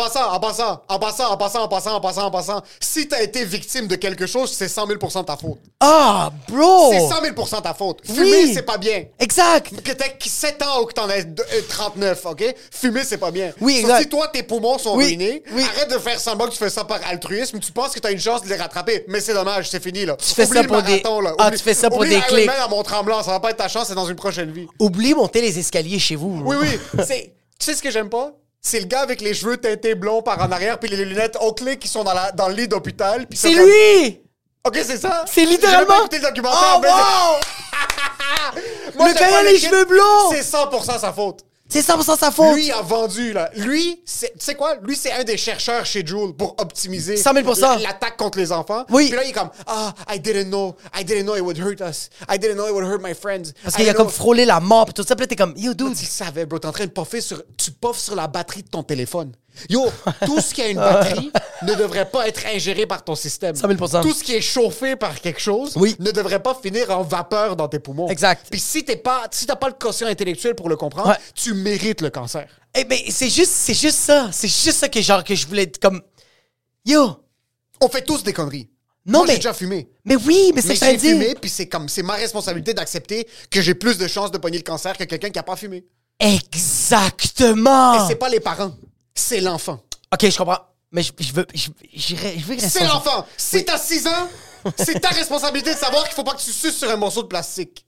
passant. Si t'as été victime de quelque chose, c'est 100 000 % ta faute.
Ah, bro!
C'est 100 000 % ta faute. Fumer,
Oui.
c'est pas bien.
Exact!
Que t'aies 7 ans ou que t'en aies 39, OK? Fumer, c'est pas bien.
Oui,
So,
exact.
si toi, tes poumons sont
Oui,
ruinés,
oui.
arrête de faire semblant que tu fais ça par altruisme. Tu penses que t'as une chance de les rattraper. Mais c'est dommage, c'est fini, là.
Tu fais
Oublie
ça
le
pour des-
marathon, là.
Ah,
Oublie-
tu fais ça pour
oublie
des
l'Iron
clics.
Man à Mont-Tremblant, ça va pas être ta chance, c'est dans une prochaine vie.
Oublie monter les escaliers chez vous.
Oui, tu sais ce que j'aime pas? C'est le gars avec les cheveux teintés blonds par en arrière puis les lunettes Oakley qui sont dans le lit d'hôpital. puis
C'est
ça, comme-
lui!
OK, c'est ça?
C'est littéralement-
J'ai même pas écouté le documentaire.
Oh,
mais-
wow!
Moi,
Le
j'aime
gars
pas
a les
l'équipe.
cheveux blonds!
C'est 100% sa faute.
C'est 100% sa faute!
Lui a vendu, là. Lui, tu sais quoi? Lui, c'est un des chercheurs chez Juul pour optimiser
100 000
l'attaque contre les enfants.
Oui.
Puis là, il est comme, I didn't know it would hurt us. I didn't know it would hurt my friends.
Parce
I
qu'il a
didn't
comme
know-
frôlé la mort, pis tout ça, pis là, t'es comme, yo, dude.
Tu le savais, bro. T'es en train de puffer tu puffes sur la batterie de ton téléphone. Yo, tout ce qui a une batterie ne devrait pas être ingéré par ton système.
100 000
Tout ce qui est chauffé par quelque chose
Oui.
ne devrait pas finir en vapeur dans tes poumons.
Exact.
Puis si t'as pas le quotient intellectuel pour le comprendre,
Ouais.
tu mérites le cancer.
Eh ben, c'est juste ça. C'est juste ça que genre, que je voulais être comme, yo.
On fait tous des conneries.
Non,
Moi,
mais-
j'ai déjà fumé.
Mais oui, mais c'est
Mais
ce que
j'ai
je
fumé,
dit.
puis c'est ma responsabilité d'accepter que j'ai plus de chances de pogner le cancer que quelqu'un qui a pas fumé.
Exactement.
Et c'est pas les parents, c'est l'enfant.
Ok, je comprends. Mais je veux que
C'est l'enfant. Si t'as 6 ans, c'est ta responsabilité de savoir qu'il faut pas que tu suces sur un morceau de plastique.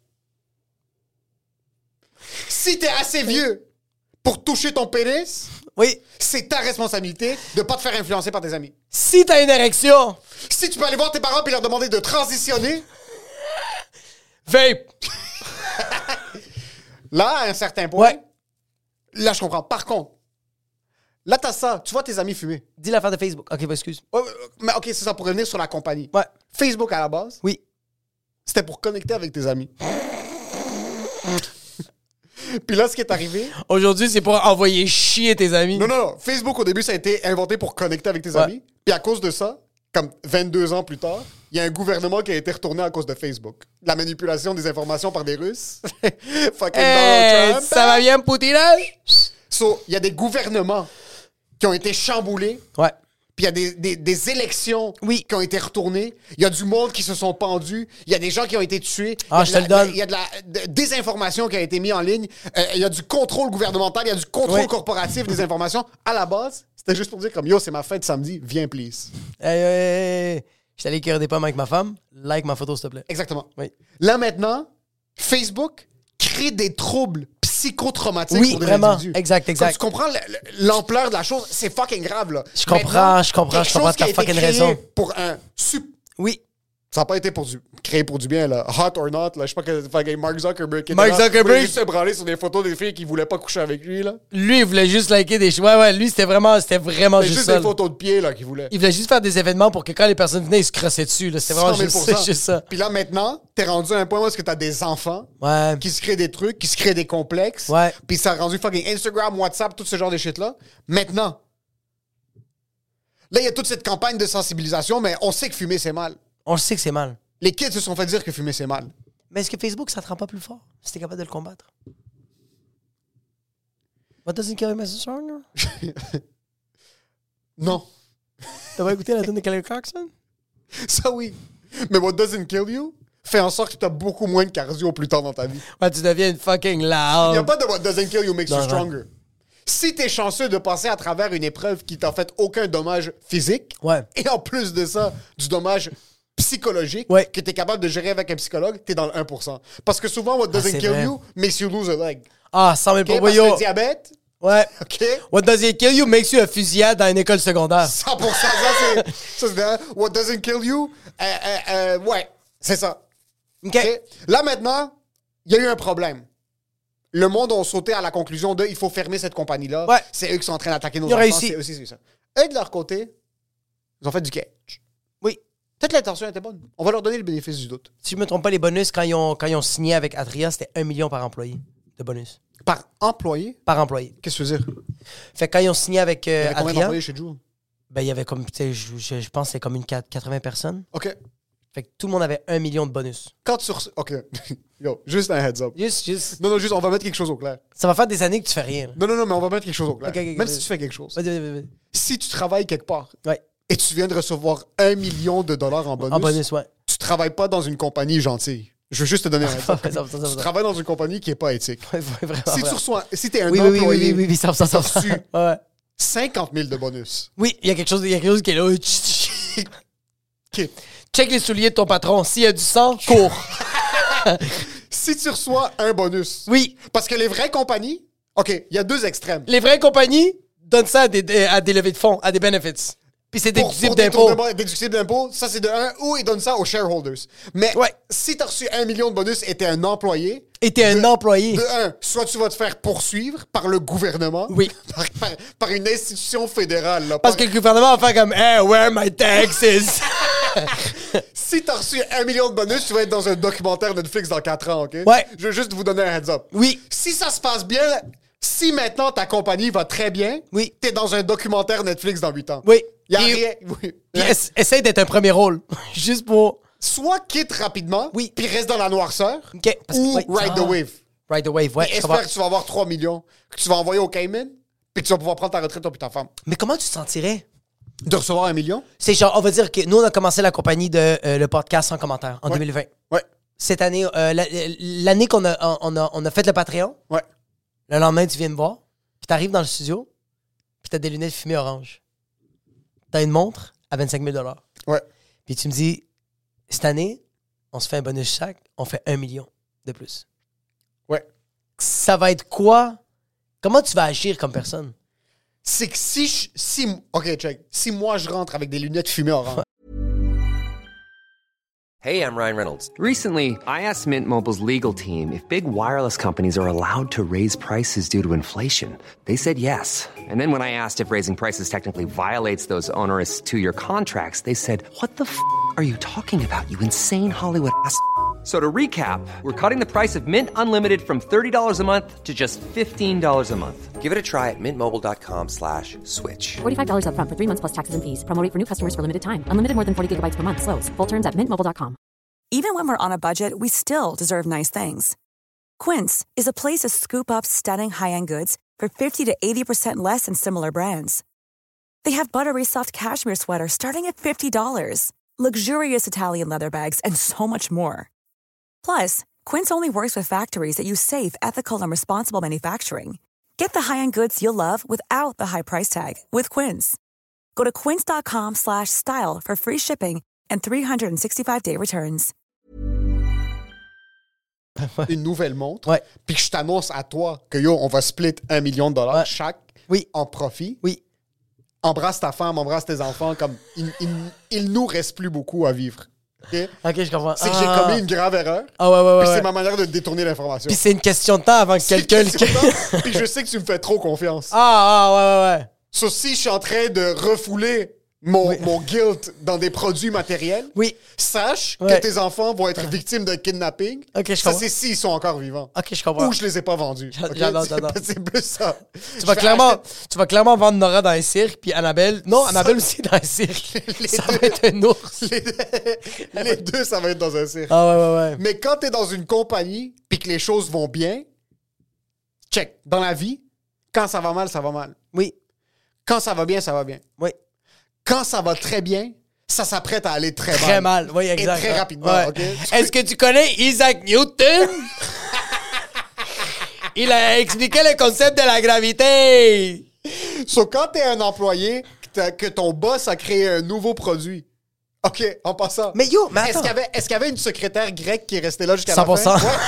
Si t'es assez vieux pour toucher ton pénis,
Oui.
c'est ta responsabilité de pas te faire influencer par tes amis.
Si t'as une érection,
Si tu peux aller voir tes parents et leur demander de transitionner,
vape.
là, à un certain point,
Ouais.
là, je comprends. Par contre, là, t'as ça. Tu vois tes amis fumer.
Dis l'affaire de Facebook. Ok, bah, excuse.
Mais OK, c'est ça pour revenir sur la compagnie.
Ouais.
Facebook, à la base,
Oui.
c'était pour connecter avec tes amis. Puis là, ce qui est arrivé...
Aujourd'hui, c'est pour envoyer chier tes amis.
Non. Facebook, au début, ça a été inventé pour connecter avec tes
Ouais.
amis. Puis à cause de ça, comme 22 ans plus tard, il y a un gouvernement qui a été retourné à cause de Facebook. La manipulation des informations par des Russes. Fucking Donald Trump.
Ça va bien, Poutine?
So, il y a des gouvernements qui ont été chamboulés.
Ouais.
Puis il y a des élections
Oui.
qui ont été retournées. Il y a du monde qui se sont pendus. Il y a des gens qui ont été tués.
Ah,
Il y a
je te le donne.
Il y a de la désinformation qui a été mise en ligne. Il y a du contrôle gouvernemental. Il y a du contrôle
Oui.
corporatif des informations. À la base, c'était juste pour dire comme, yo, c'est ma fête samedi, viens, please.
Je suis allé cueillir des pommes avec ma femme. Like ma photo, s'il te plaît.
Exactement.
Oui.
Là, maintenant, Facebook crée des troubles psychotraumatique
Oui,
pour des
vraiment.
individus.
Exact.
Quand tu comprends l'ampleur de la chose, c'est fucking grave, là.
Je comprends, je comprends, t'as fucking raison.
Pour
Oui.
Ça n'a pas été créé pour du bien, là. Hot or not, là. Je sais pas que fucking Mark Zuckerberg. Qui
Mark
était là,
Zuckerberg.
voulait juste se branler sur des photos des filles qui voulaient pas coucher avec lui, là.
Lui, il voulait juste liker des choix. Ouais, lui, c'était vraiment
C'est
juste
juste
ça.
des photos de pied, là, qu'il voulait.
Il voulait juste faire des événements pour que quand les personnes venaient, ils se crossaient dessus. Là. C'était vraiment
100 000
juste ça.
Puis là, maintenant, t'es rendu à un point où est-ce que t'as des enfants
Ouais.
qui se créent des trucs, qui se créent des complexes.
Ouais.
Puis ça a rendu fucking Instagram, WhatsApp, tout ce genre de shit-là. Maintenant, là, il y a toute cette campagne de sensibilisation, mais on sait que fumer, c'est mal.
On le sait que c'est mal.
Les kids se sont fait dire que fumer, c'est mal.
Mais est-ce que Facebook, ça te rend pas plus fort si t'es capable de le combattre? What doesn't kill you makes you stronger?
Non.
T'as pas écouté la tune de Kelly Clarkson?
Ça, oui. Mais what doesn't kill you fait en sorte que tu as beaucoup moins de cardio plus tard dans ta vie.
Ouais, tu deviens une fucking
Il n'y
loud.
a pas de what doesn't kill you makes you
Non.
stronger. Si t'es chanceux de passer à travers une épreuve qui t'a fait aucun dommage physique,
Ouais.
et en plus de ça, du dommage psychologique,
Ouais.
que t'es capable de gérer avec un psychologue, t'es dans le 1%. Parce que souvent, what doesn't
c'est
kill
vrai.
you makes you lose a leg.
Ah, 100 000
OK?
pour
Parce que
yo.
le diabète,
Ouais.
OK?
What doesn't kill you makes you a fusillade dans une école secondaire.
100%, ça, c'est what doesn't kill you, ouais, c'est ça.
OK.
OK? Là, maintenant, il y a eu un problème. Le monde a sauté à la conclusion de il faut fermer cette compagnie-là.
Ouais.
C'est eux qui sont en train d'attaquer nos
Ils ont
enfants.
réussi.
C'est aussi ça. Eux, de leur côté, ils ont fait du catch.
Oui.
Peut-être l'intention était bonne. On va leur donner le bénéfice du doute.
Si je me trompe pas, les bonus, quand ils ont signé avec Atria, c'était 1 million par employé de bonus.
Par employé?
Par employé.
Qu'est-ce que tu veux dire?
Fait que quand ils ont signé avec
Il y avait combien
Atria,
d'employés chez Juul?
ben, il y avait comme, tu sais, je pense que c'est comme une 80 personnes.
OK.
Fait que tout le monde avait 1 million de bonus.
Quand tu OK. Yo, juste un heads up.
Juste.
Non, juste, on va mettre quelque chose au clair.
Ça va faire des années que tu fais rien. là.
Non, mais on va mettre quelque chose au clair.
OK, OK,
Même
vas-y.
si tu fais quelque chose.
Vas-y.
Si tu travailles quelque part
Ouais.
et tu viens de recevoir $1 million en bonus,
En bonus, ouais.
tu travailles pas dans une compagnie gentille. Je veux juste te donner un heads up.
Ouais, ça.
Tu travailles dans une compagnie qui est pas éthique.
Ouais, vraiment,
Si tu
vraiment.
reçois, si t'es un
Oui,
employé,
oui, ça.
t'as reçu
Ouais.
50 000 de bonus.
Oui, il y a quelque chose qui est là.
OK.
Check les souliers de ton patron. S'il y a du sang, cours.
Si tu reçois un bonus,
Oui.
parce que les vraies compagnies, OK, il y a deux extrêmes.
Les vraies compagnies donnent ça à des levées de fonds, à des benefits. Puis c'est
Pour
déductible d'impôts.
déductible d'impôts, ça c'est de 1, ou ils donnent ça aux shareholders. Mais
Ouais.
si tu as reçu 1 million de bonus et t'es un employé,
Et t'es un employé.
de 1, soit tu vas te faire poursuivre par le gouvernement,
Oui.
par une institution fédérale. Là,
Parce que le gouvernement va faire comme Hey, where are my taxes?
si tu as reçu 1 million de bonus, tu vas être dans un documentaire Netflix dans 4 ans, OK?
Ouais.
Je veux juste vous donner un heads up.
Oui.
Si ça se passe bien, si maintenant ta compagnie va très bien,
Oui.
t'es dans un documentaire Netflix dans 8 ans.
Oui.
Il y a
Et-
rien. Oui.
Puis essaye d'être un premier rôle. Juste pour.
Soit quitte rapidement,
Oui.
puis reste dans la noirceur,
OK. Parce que-
ou
ouais.
ride the
Ah.
wave.
Ride the wave, ouais.
Et
je comprends.
espère que tu vas avoir 3 millions, que tu vas envoyer au Cayman, puis que tu vas pouvoir prendre ta retraite, toi puis ta femme.
Mais comment tu te sentirais?
De recevoir 1 million?
C'est genre, on va dire que nous, on a commencé la compagnie de le podcast sans commentaire en 2020.
Ouais.
Cette année, l'année qu'on a fait le Patreon,
Ouais.
le lendemain, tu viens me voir, puis t'arrives dans le studio, puis t'as des lunettes fumées orange. T'as une montre à 25 000 $.
Ouais.
Puis tu me dis, cette année, on se fait un bonus chaque, on fait 1 million de plus.
Ouais.
Ça va être quoi? Comment tu vas agir comme personne?
C'est que OK, check. Si moi, je rentre avec des lunettes fumées orange,
Hey, I'm Ryan Reynolds. Recently, I asked Mint Mobile's legal team if big wireless companies are allowed to raise prices due to inflation. They said yes. And then when I asked if raising prices technically violates those onerous 2-year contracts, they said, "What the f*** are you talking about, you insane Hollywood ass?" So to recap, we're cutting the price of Mint Unlimited from $30 a month to just $15 a month. Give it a try at mintmobile.com/switch.
$45 up front for 3 months plus taxes and fees. Promo rate for new customers for limited time. Unlimited more than 40 gigabytes per month. Slows full terms at mintmobile.com.
Even when we're on a budget, we still deserve nice things. Quince is a place to scoop up stunning high-end goods for 50 to 80% less than similar brands. They have buttery soft cashmere sweaters starting at $50, luxurious Italian leather bags, and so much more. Plus, Quince only works with factories that use safe, ethical, and responsible manufacturing. Get the high-end goods you'll love without the high price tag with Quince. Go to quince.com/style for free shipping and 365-day returns.
une nouvelle montre,
Ouais.
puis que je t'annonce à toi que yo, on va split $1 million
Ouais.
chaque
Oui.
en profit,
Oui.
embrasse ta femme, embrasse tes enfants, comme il nous reste plus beaucoup à vivre. OK?
OK, je comprends.
C'est que j'ai commis une grave erreur,
Ah, ouais.
puis c'est ma manière de détourner l'information.
Puis c'est une question de temps avant que quelqu'un...
Puis je sais que tu me fais trop confiance.
Ouais.
So, si je suis en train de refouler mon guilt dans des produits matériels,
Oui.
sache
Ouais.
que tes enfants vont être victimes d'un kidnapping.
Ok, je
ça,
comprends.
c'est s'ils sont encore vivants.
OK, je comprends.
Ou je les ai pas vendus. ok?
J'adore.
C'est plus ça.
Tu vas clairement vendre Nora dans un cirque, puis Annabelle... Non, Annabelle aussi dans un cirque. Ça va être un ours.
Les deux, ça va être dans un cirque.
Ah, ouais.
Mais quand t'es dans une compagnie puis que les choses vont bien, check. Dans la vie, quand ça va mal, ça va mal.
Oui.
Quand ça va bien, ça va bien.
Oui.
Quand ça va très bien, ça s'apprête à aller très,
Très mal. Oui, exact.
Et très rapidement,
Ouais.
OK?
Est-ce que tu connais Isaac Newton? Il a expliqué le concept de la gravité.
So, quand t'es un employé, que ton boss a créé un nouveau produit, OK, en passant.
Mais yo, mais
Est-ce
attends.
qu'il y avait une secrétaire grecque qui est restée là jusqu'à
100%.
la fin? Ouais.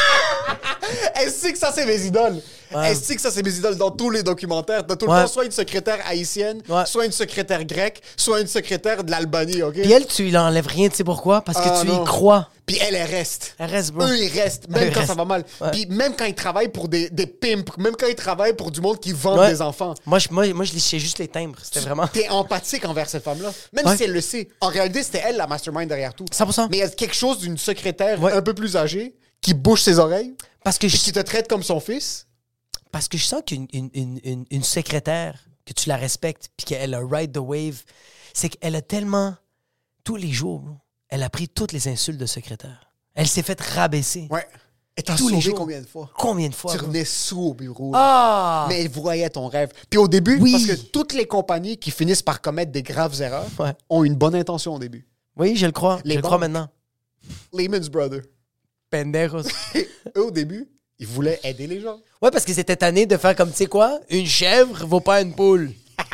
Est-ce que ça, c'est mes idoles?
Ouais.
Est-ce que ça, c'est mes idoles dans tous les documentaires? T'as tout le
Ouais.
temps soit une secrétaire haïtienne,
Ouais.
soit une secrétaire grecque, soit une secrétaire de l'Albanie, OK?
Puis elle, tu lui enlèves rien, tu sais pourquoi? Parce que
Ah,
tu
non.
y crois.
Puis elle reste.
Elle reste, bro.
Eux, ils restent, même
Ils
quand ça
restent.
va mal.
Ouais.
Puis même quand ils travaillent pour des pimps, même quand ils travaillent pour du monde qui vend
Ouais.
des enfants.
Moi, je lichais juste les timbres. C'était vraiment...
T'es empathique envers cette femme-là. Même
Ouais.
si elle le sait. En réalité, c'était elle la mastermind derrière tout.
100%.
Mais il y a quelque chose d'une secrétaire
Ouais.
un peu plus âgée qui bouche ses oreilles
Parce que
et qui te traite comme son fils.
Parce que je sens qu'une secrétaire, que tu la respectes, puis qu'elle a ride the wave, c'est qu'elle a tellement, tous les jours, bro, elle a pris toutes les insultes de secrétaire. Elle s'est faite rabaisser.
Ouais. Et t'as
Tous les
sauvé
jours.
combien de fois?
Combien de fois?
Tu
bro?
revenais sous au bureau.
Ah!
Mais elle voyait ton rêve. Puis au début,
Oui.
parce que toutes les compagnies qui finissent par commettre des graves erreurs
Ouais.
ont une bonne intention au début.
Oui, je le crois.
Les
Je le crois
banques.
maintenant.
Lehman's Brothers.
Pendejos.
Eux, au début, ils voulaient aider les gens.
Ouais, parce qu'ils étaient tannés de faire comme, tu sais quoi? Une chèvre vaut pas une poule.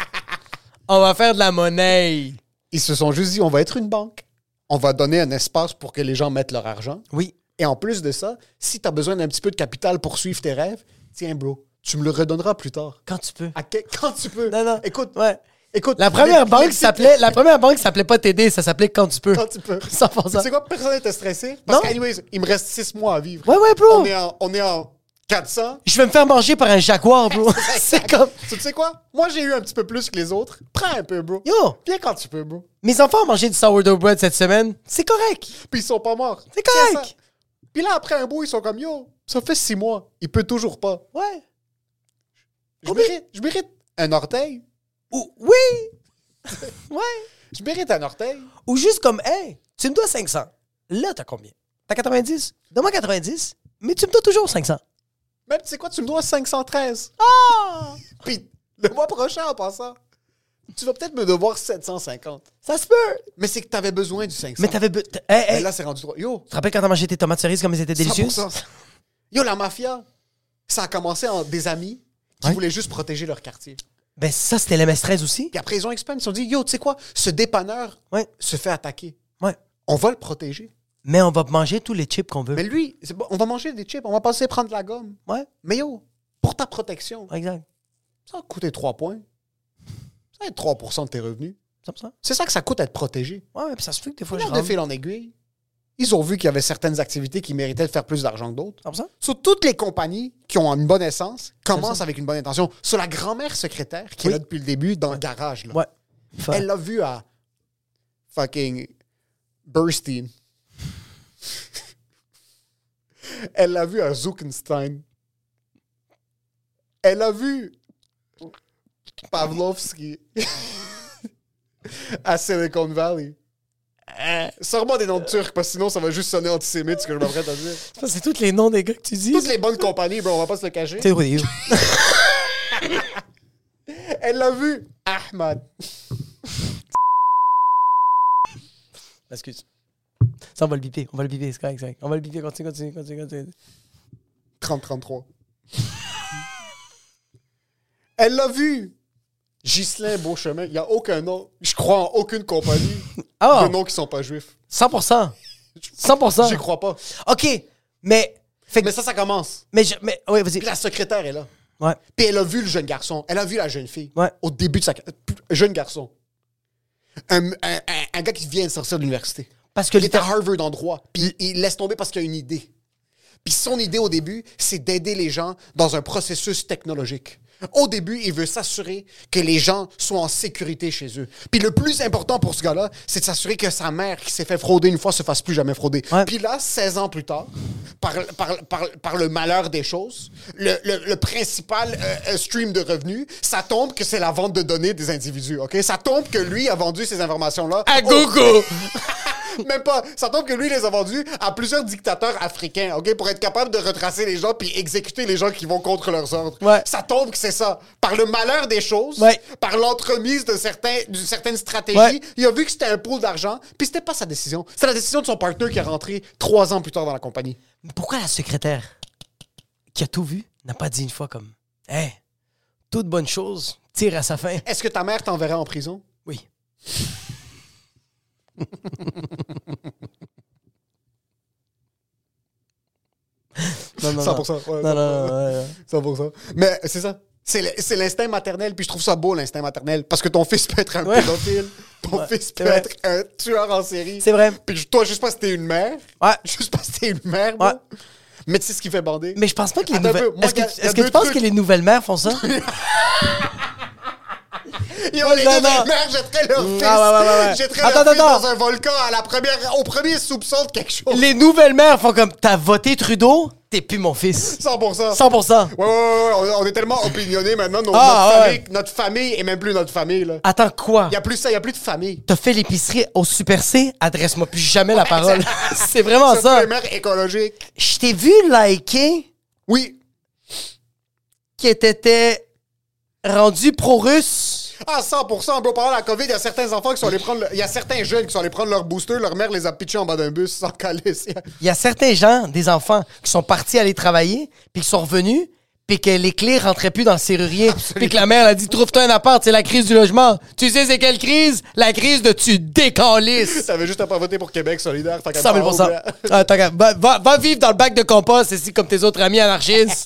On va faire de la monnaie.
Ils se sont juste dit, on va être une banque. On va donner un espace pour que les gens mettent leur argent.
Oui.
Et en plus de ça, si tu as besoin d'un petit peu de capital pour suivre tes rêves, tiens, bro, tu me le redonneras plus tard.
Quand tu peux.
Quand tu peux.
Non.
Écoute,
Ouais.
écoute.
La première
les
banque
petites-
s'appelait pas TD, ça s'appelait Quand tu peux.
Quand tu peux.
100%.
Tu sais quoi, personne n'était stressé. Parce
Non.
qu'anyways, il me reste 6 mois à vivre.
Ouais, bro.
On est en 400.
Je vais me faire manger par un jaguar, bro. C'est comme...
Tu sais quoi? Moi, j'ai eu un petit peu plus que les autres. Prends un peu, bro.
Yo,
Viens quand tu peux, bro.
mes enfants ont mangé du sourdough bread cette semaine. C'est correct.
Puis ils sont pas morts.
C'est
Tiens
correct.
ça. Puis là, après un bout, ils sont comme, yo, ça fait 6 mois. Il peut toujours pas.
Ouais.
Je mérite un orteil.
Oui. Ouais.
Je mérite un orteil.
Ou juste comme, hey, tu me dois 500. Là, t'as combien? T'as 90? Donne-moi 90, mais tu me dois toujours 500.
Même, tu sais quoi, tu me dois 513.
Ah!
Puis le mois prochain, en passant, tu vas peut-être me devoir 750.
Ça se peut.
Mais c'est que t'avais besoin du 500.
Mais t'avais...
Mais là, c'est rendu trop. Yo,
Tu te rappelles quand t'as mangé tes tomates cerises comme elles étaient délicieuses?
100%. Yo, la mafia, ça a commencé en des amis qui
Ouais.
voulaient juste protéger leur quartier.
Ben ça, c'était l'MS13 aussi.
Puis après, ils ont expandé. Ils se sont dit, yo, tu sais quoi, ce dépanneur
Ouais.
se fait attaquer.
Ouais.
On va le protéger.
Mais on va manger tous les chips qu'on veut.
Mais lui, c'est bon, on va manger des chips, on va passer prendre de la gomme.
Ouais,
Mais yo, pour ta protection,
exact.
ça va coûter 3 points. Ça va être 3% de tes revenus.
Ça.
C'est ça que ça coûte être protégé.
Ouais, puis ça se fait que des fois,
Là,
je
de
rentre.
fil en aiguille, ils ont vu qu'il y avait certaines activités qui méritaient de faire plus d'argent que d'autres.
Comme ça?
Sur toutes les compagnies qui ont une bonne essence
C'est
commencent
ça.
avec une bonne intention. Sur la grand-mère secrétaire qui
Oui.
est là depuis le début dans le garage, là,
Ouais.
elle l'a vu à fucking Burstein. Elle l'a vu à Zuckenstein. Elle a vu Pavlovski à Silicon Valley. Sors-moi des noms de Turcs, parce que sinon ça va juste sonner antisémite, ce que je m'apprête à dire.
Ça, c'est tous les noms des gars que tu dis.
Toutes les bonnes compagnies, bro, on va pas se le cacher.
C'est vrai.
Elle l'a vu, Ahmad.
Excuse. Ça, on va le biper. On va le biper, c'est correct, c'est correct. On va le biper, continue.
30-33. Elle l'a vu. Ghislain Beauchemin. Il n'y a aucun nom. Je crois en aucune compagnie
Ah!
de noms qui sont pas juifs.
100%. 100%.
J'y crois pas.
OK, mais Fait que-
Mais ça commence.
Mais ouais, vas-y.
Puis la secrétaire est là.
Ouais.
Puis elle a vu le jeune garçon. Elle a vu la jeune fille.
Ouais.
Au début de sa... Jeune garçon. Un gars qui vient de sortir de l'université.
Parce que
il était à Harvard en droit. Puis il laisse tomber parce qu'il a une idée. Puis son idée au début, c'est d'aider les gens dans un processus technologique. Au début, il veut s'assurer que les gens soient en sécurité chez eux. Puis le plus important pour ce gars-là, c'est de s'assurer que sa mère, qui s'est fait frauder une fois, se fasse plus jamais frauder.
Ouais.
Puis là, 16 ans plus tard, par le malheur des choses, le principal stream de revenus, ça tombe que c'est la vente de données des individus. Ok, ça tombe que lui a vendu ces informations-là
À Google!
Même pas. Ça tombe que lui, il les a vendus à plusieurs dictateurs africains, OK? Pour être capable de retracer les gens puis exécuter les gens qui vont contre leurs ordres.
Ouais.
Ça tombe que c'est ça. Par le malheur des choses,
Ouais.
par l'entremise d'une certaine stratégie,
Ouais.
il a vu que c'était un pool d'argent, puis c'était pas sa décision. C'était la décision de son partenaire qui est rentré 3 ans plus tard dans la compagnie.
Mais pourquoi la secrétaire, qui a tout vu, n'a pas dit une fois comme « Hey, toute bonne chose tire à sa fin.
Est-ce que ta mère t'enverrait en prison? »
Oui. Non, non,
100%. Ouais,
non, non, ouais.
100%. Mais c'est ça. C'est l'instinct maternel, puis je trouve ça beau, l'instinct maternel, parce que ton fils peut être un
Ouais.
pédophile, ton
Ouais,
fils peut
c'est vrai.
être un tueur en série.
C'est vrai.
Puis toi, juste parce que t'es une mère,
Ouais.
juste parce que t'es une mère, bro.
Ouais.
Mais tu sais ce qui fait bander?
Mais je pense pas que les
Attends un
nouvelles...
peu, moi,
Est-ce que,
y a
est-ce que
deux
tu penses
trucs.
que les nouvelles mères font ça?
Yo, les
non,
nouvelles
non.
mères jetteraient leur fils,
ouais.
jetteraient
Attends,
leur fils
attends.
dans un volcan au premier soupçon de quelque chose.
Les nouvelles mères font comme « T'as voté Trudeau, t'es plus mon fils. »
100%.
100%.
Ouais, on est tellement opinionnés maintenant. Notre famille est même plus notre famille, là.
Attends, quoi?
Il y a plus ça, il y a plus de famille.
T'as fait l'épicerie au Super C? Adresse-moi plus jamais la parole. C'est vraiment
Surtout
ça.
les mères écologiques.
Je t'ai vu liker
Oui.
que t'étais rendu pro-russe.
Ah, 100%, bro. Pendant la COVID, il y a certains enfants qui sont allés prendre... Il y a certains jeunes qui sont allés prendre leur booster. Leur mère les a pitchés en bas d'un bus sans calice.
Il y a certains gens, des enfants, qui sont partis aller travailler, puis qui sont revenus, puis que les clés rentraient plus dans le serrurier. Puis que la mère a dit « Trouve-toi un appart, c'est la crise du logement. » Tu sais c'est quelle crise? La crise de tu décalisses.
T'avais juste à pas voter pour Québec solidaire.
100 000 Ah, va vivre dans le bac de compost, ici, comme tes autres amis anarchistes.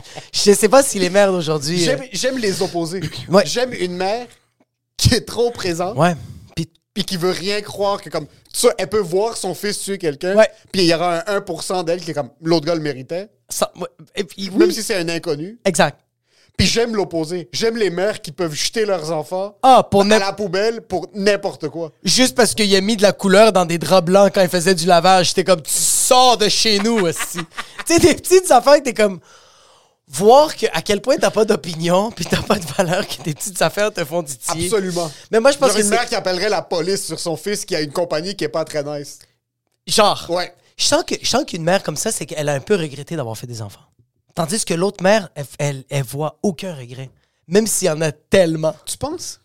Je sais pas si les mères d'aujourd'hui...
J'aime les opposés.
Ouais.
J'aime une mère qui est trop présente.
Ouais. Puis
Puis qui veut rien croire que comme ça, elle peut voir son fils tuer quelqu'un.
Ouais.
Puis il y aura un 1% d'elle qui est comme l'autre gars le méritait.
ouais, et puis, oui.
Même si c'est un inconnu.
Exact.
Puis j'aime l'opposé. J'aime les mères qui peuvent jeter leurs enfants
Pour
à la poubelle pour n'importe quoi.
Juste parce qu'il a mis de la couleur dans des draps blancs quand il faisait du lavage. J'étais comme, tu sors de chez nous aussi. Tu sais, des petites affaires que t'es comme... Voir à quel point t'as pas d'opinion puis t'as pas de valeur, que tes petites affaires te font titiller.
Absolument.
Mais moi, je pense
Genre
que
une
c'est...
mère qui appellerait la police sur son fils qui a une compagnie qui est pas très nice.
Genre,
Ouais.
je sens qu'une mère comme ça, c'est qu'elle a un peu regretté d'avoir fait des enfants. Tandis que l'autre mère, elle voit aucun regret. Même s'il y en a tellement.
Tu penses?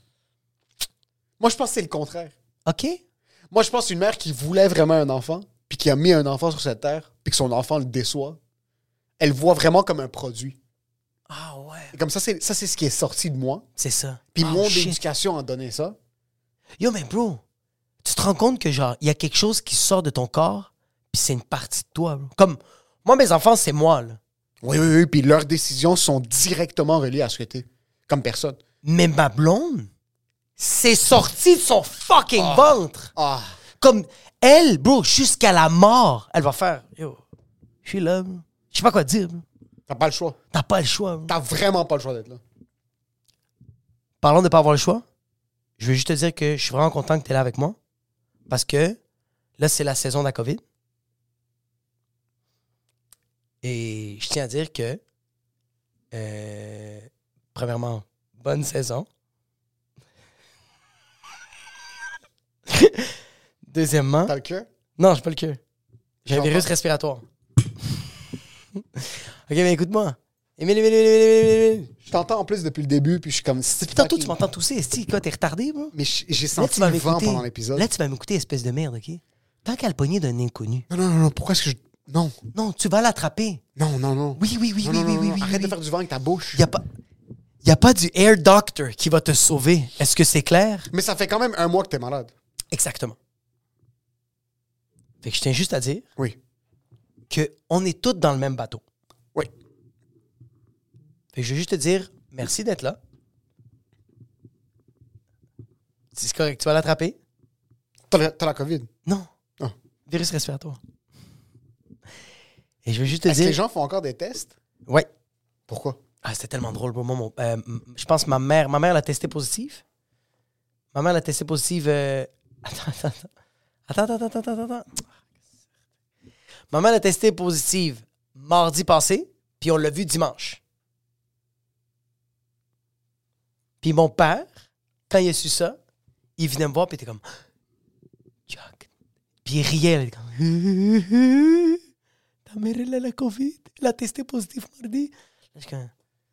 Moi, je pense que c'est le contraire.
OK?
Moi, je pense qu'une mère qui voulait vraiment un enfant, puis qui a mis un enfant sur cette terre, puis que son enfant le déçoit, elle voit vraiment comme un produit.
Ah ouais.
Et comme ça, c'est ce qui est sorti de moi.
C'est ça.
Puis
Oh,
mon
shit.
éducation a donné ça.
Yo, mais bro, tu te rends compte que, genre, il y a quelque chose qui sort de ton corps, puis c'est une partie de toi, bro. Comme, moi, mes enfants, c'est moi, là.
Oui. Puis leurs décisions sont directement reliées à ce que t'es, comme personne.
Mais ma blonde, c'est sorti de son fucking ventre.
Ah.
Comme, elle, bro, jusqu'à la mort, elle va faire, yo, je suis là, bro. Je sais pas quoi dire, bro.
T'as pas le choix.
T'as pas le choix, bro.
T'as vraiment pas le choix d'être là.
Parlons de pas avoir le choix. Je veux juste te dire que je suis vraiment content que tu es là avec moi. Parce que là, c'est la saison de la COVID. Et je tiens à dire que, premièrement, bonne saison. Deuxièmement,
T'as le cœur?
non, j'ai pas le cœur. J'ai un
J'entends.
virus respiratoire. OK, mais écoute-moi. Émile.
Je t'entends en plus depuis le début, puis je suis comme...
Depuis tantôt, tu m'entends tousser. Esti, quoi, t'es retardé, bro?
Mais j'ai
Là,
senti
tu vas
le vent
m'écouter.
pendant l'épisode.
Là, tu vas m'écouter, espèce de merde, OK? Tant qu'à le pogner d'un inconnu.
Non. Pourquoi est-ce que je... Non.
Non, tu vas l'attraper.
Non.
Oui.
Non, non. Arrête de faire du vent avec ta bouche.
Il n'y a pas du air doctor qui va te sauver. Est-ce que c'est clair?
Mais ça fait quand même 1 mois que t'es malade.
Exactement. Fait que je tiens juste à dire
Oui.
qu'on est tous dans le même bateau.
Oui.
Fait que je veux juste te dire merci d'être là. C'est correct, tu vas l'attraper?
T'as la COVID.
Non.
Ah.
Virus respiratoire. Et je veux juste te
Est-ce que
dire...
les gens font encore des tests?
Ouais.
Pourquoi?
Ah, c'était tellement drôle pour moi. Je pense que ma mère l'a testé positive. Ma mère l'a testé positive... Attends. Ma mère l'a testé positive mardi passé, puis on l'a vu dimanche. Puis mon père, quand il a su ça, il venait me voir, puis il était comme... Jack. Puis il riait, là, il était comme... Ta mère, elle a la COVID. Elle a testé positif mardi. Là, je suis comme...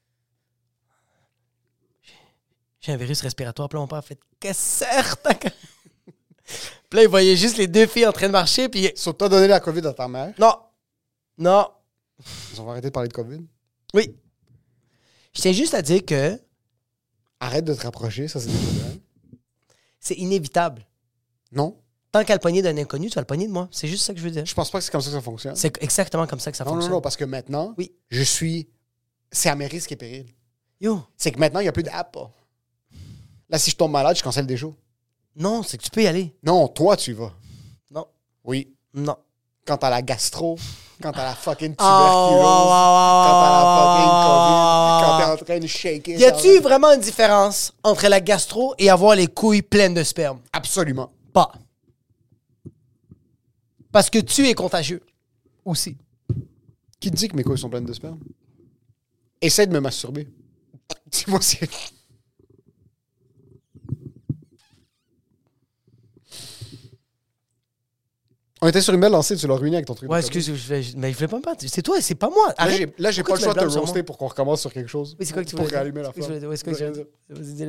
J'ai un virus respiratoire. Puis là, mon père a fait... Qu'est-ce que Puis là, il voyait juste les deux filles en train de marcher, puis...
Sauf t'as donné la COVID à ta mère.
Non.
Ils ont arrêté de parler de COVID.
Oui. Je tiens juste à dire que
Arrête de te rapprocher, ça c'est déjà bien.
c'est inévitable.
Non,
Tant qu'à le pogner d'un inconnu, tu vas le pogner de moi. C'est juste ça que je veux dire.
je pense pas que c'est comme ça que ça fonctionne.
C'est exactement comme ça que ça fonctionne.
Non, parce que maintenant,
Oui.
je suis... C'est à mes risques et périls.
Yo.
C'est que maintenant, il n'y a plus d'app. Là, si je tombe malade, je cancelle des shows.
Non, c'est que tu peux y aller.
Non, toi, tu y vas.
Non.
Oui.
Non.
Quand t'as la gastro, quand t'as la fucking
Oh,
tuberculose, quand t'as la fucking COVID, quand t'es
wow.
en train de shaker.
Y a-tu vraiment une différence entre la gastro et avoir les couilles pleines de sperme?
Absolument.
Pas. Parce que tu es contagieux. Aussi.
Qui te dit que mes couilles sont pleines de sperme? Essaie de me masturber. Dis-moi si... On était sur une belle lancée, tu l'as ruiné avec ton truc.
Ouais,
de COVID.
excuse, mais je voulais pas me battre. C'est toi, c'est pas moi.
Là,
Arrête.
j'ai pas
Pourquoi
le choix de
tu
te
me blâmes sur
roaster
moi?
pour qu'on recommence sur quelque chose.
Oui, c'est quoi que tu
Pour
voulais
réallumer la
dire?
flamme.
Ouais, c'est quoi que tu voulais dire? Vas-y, dis-le.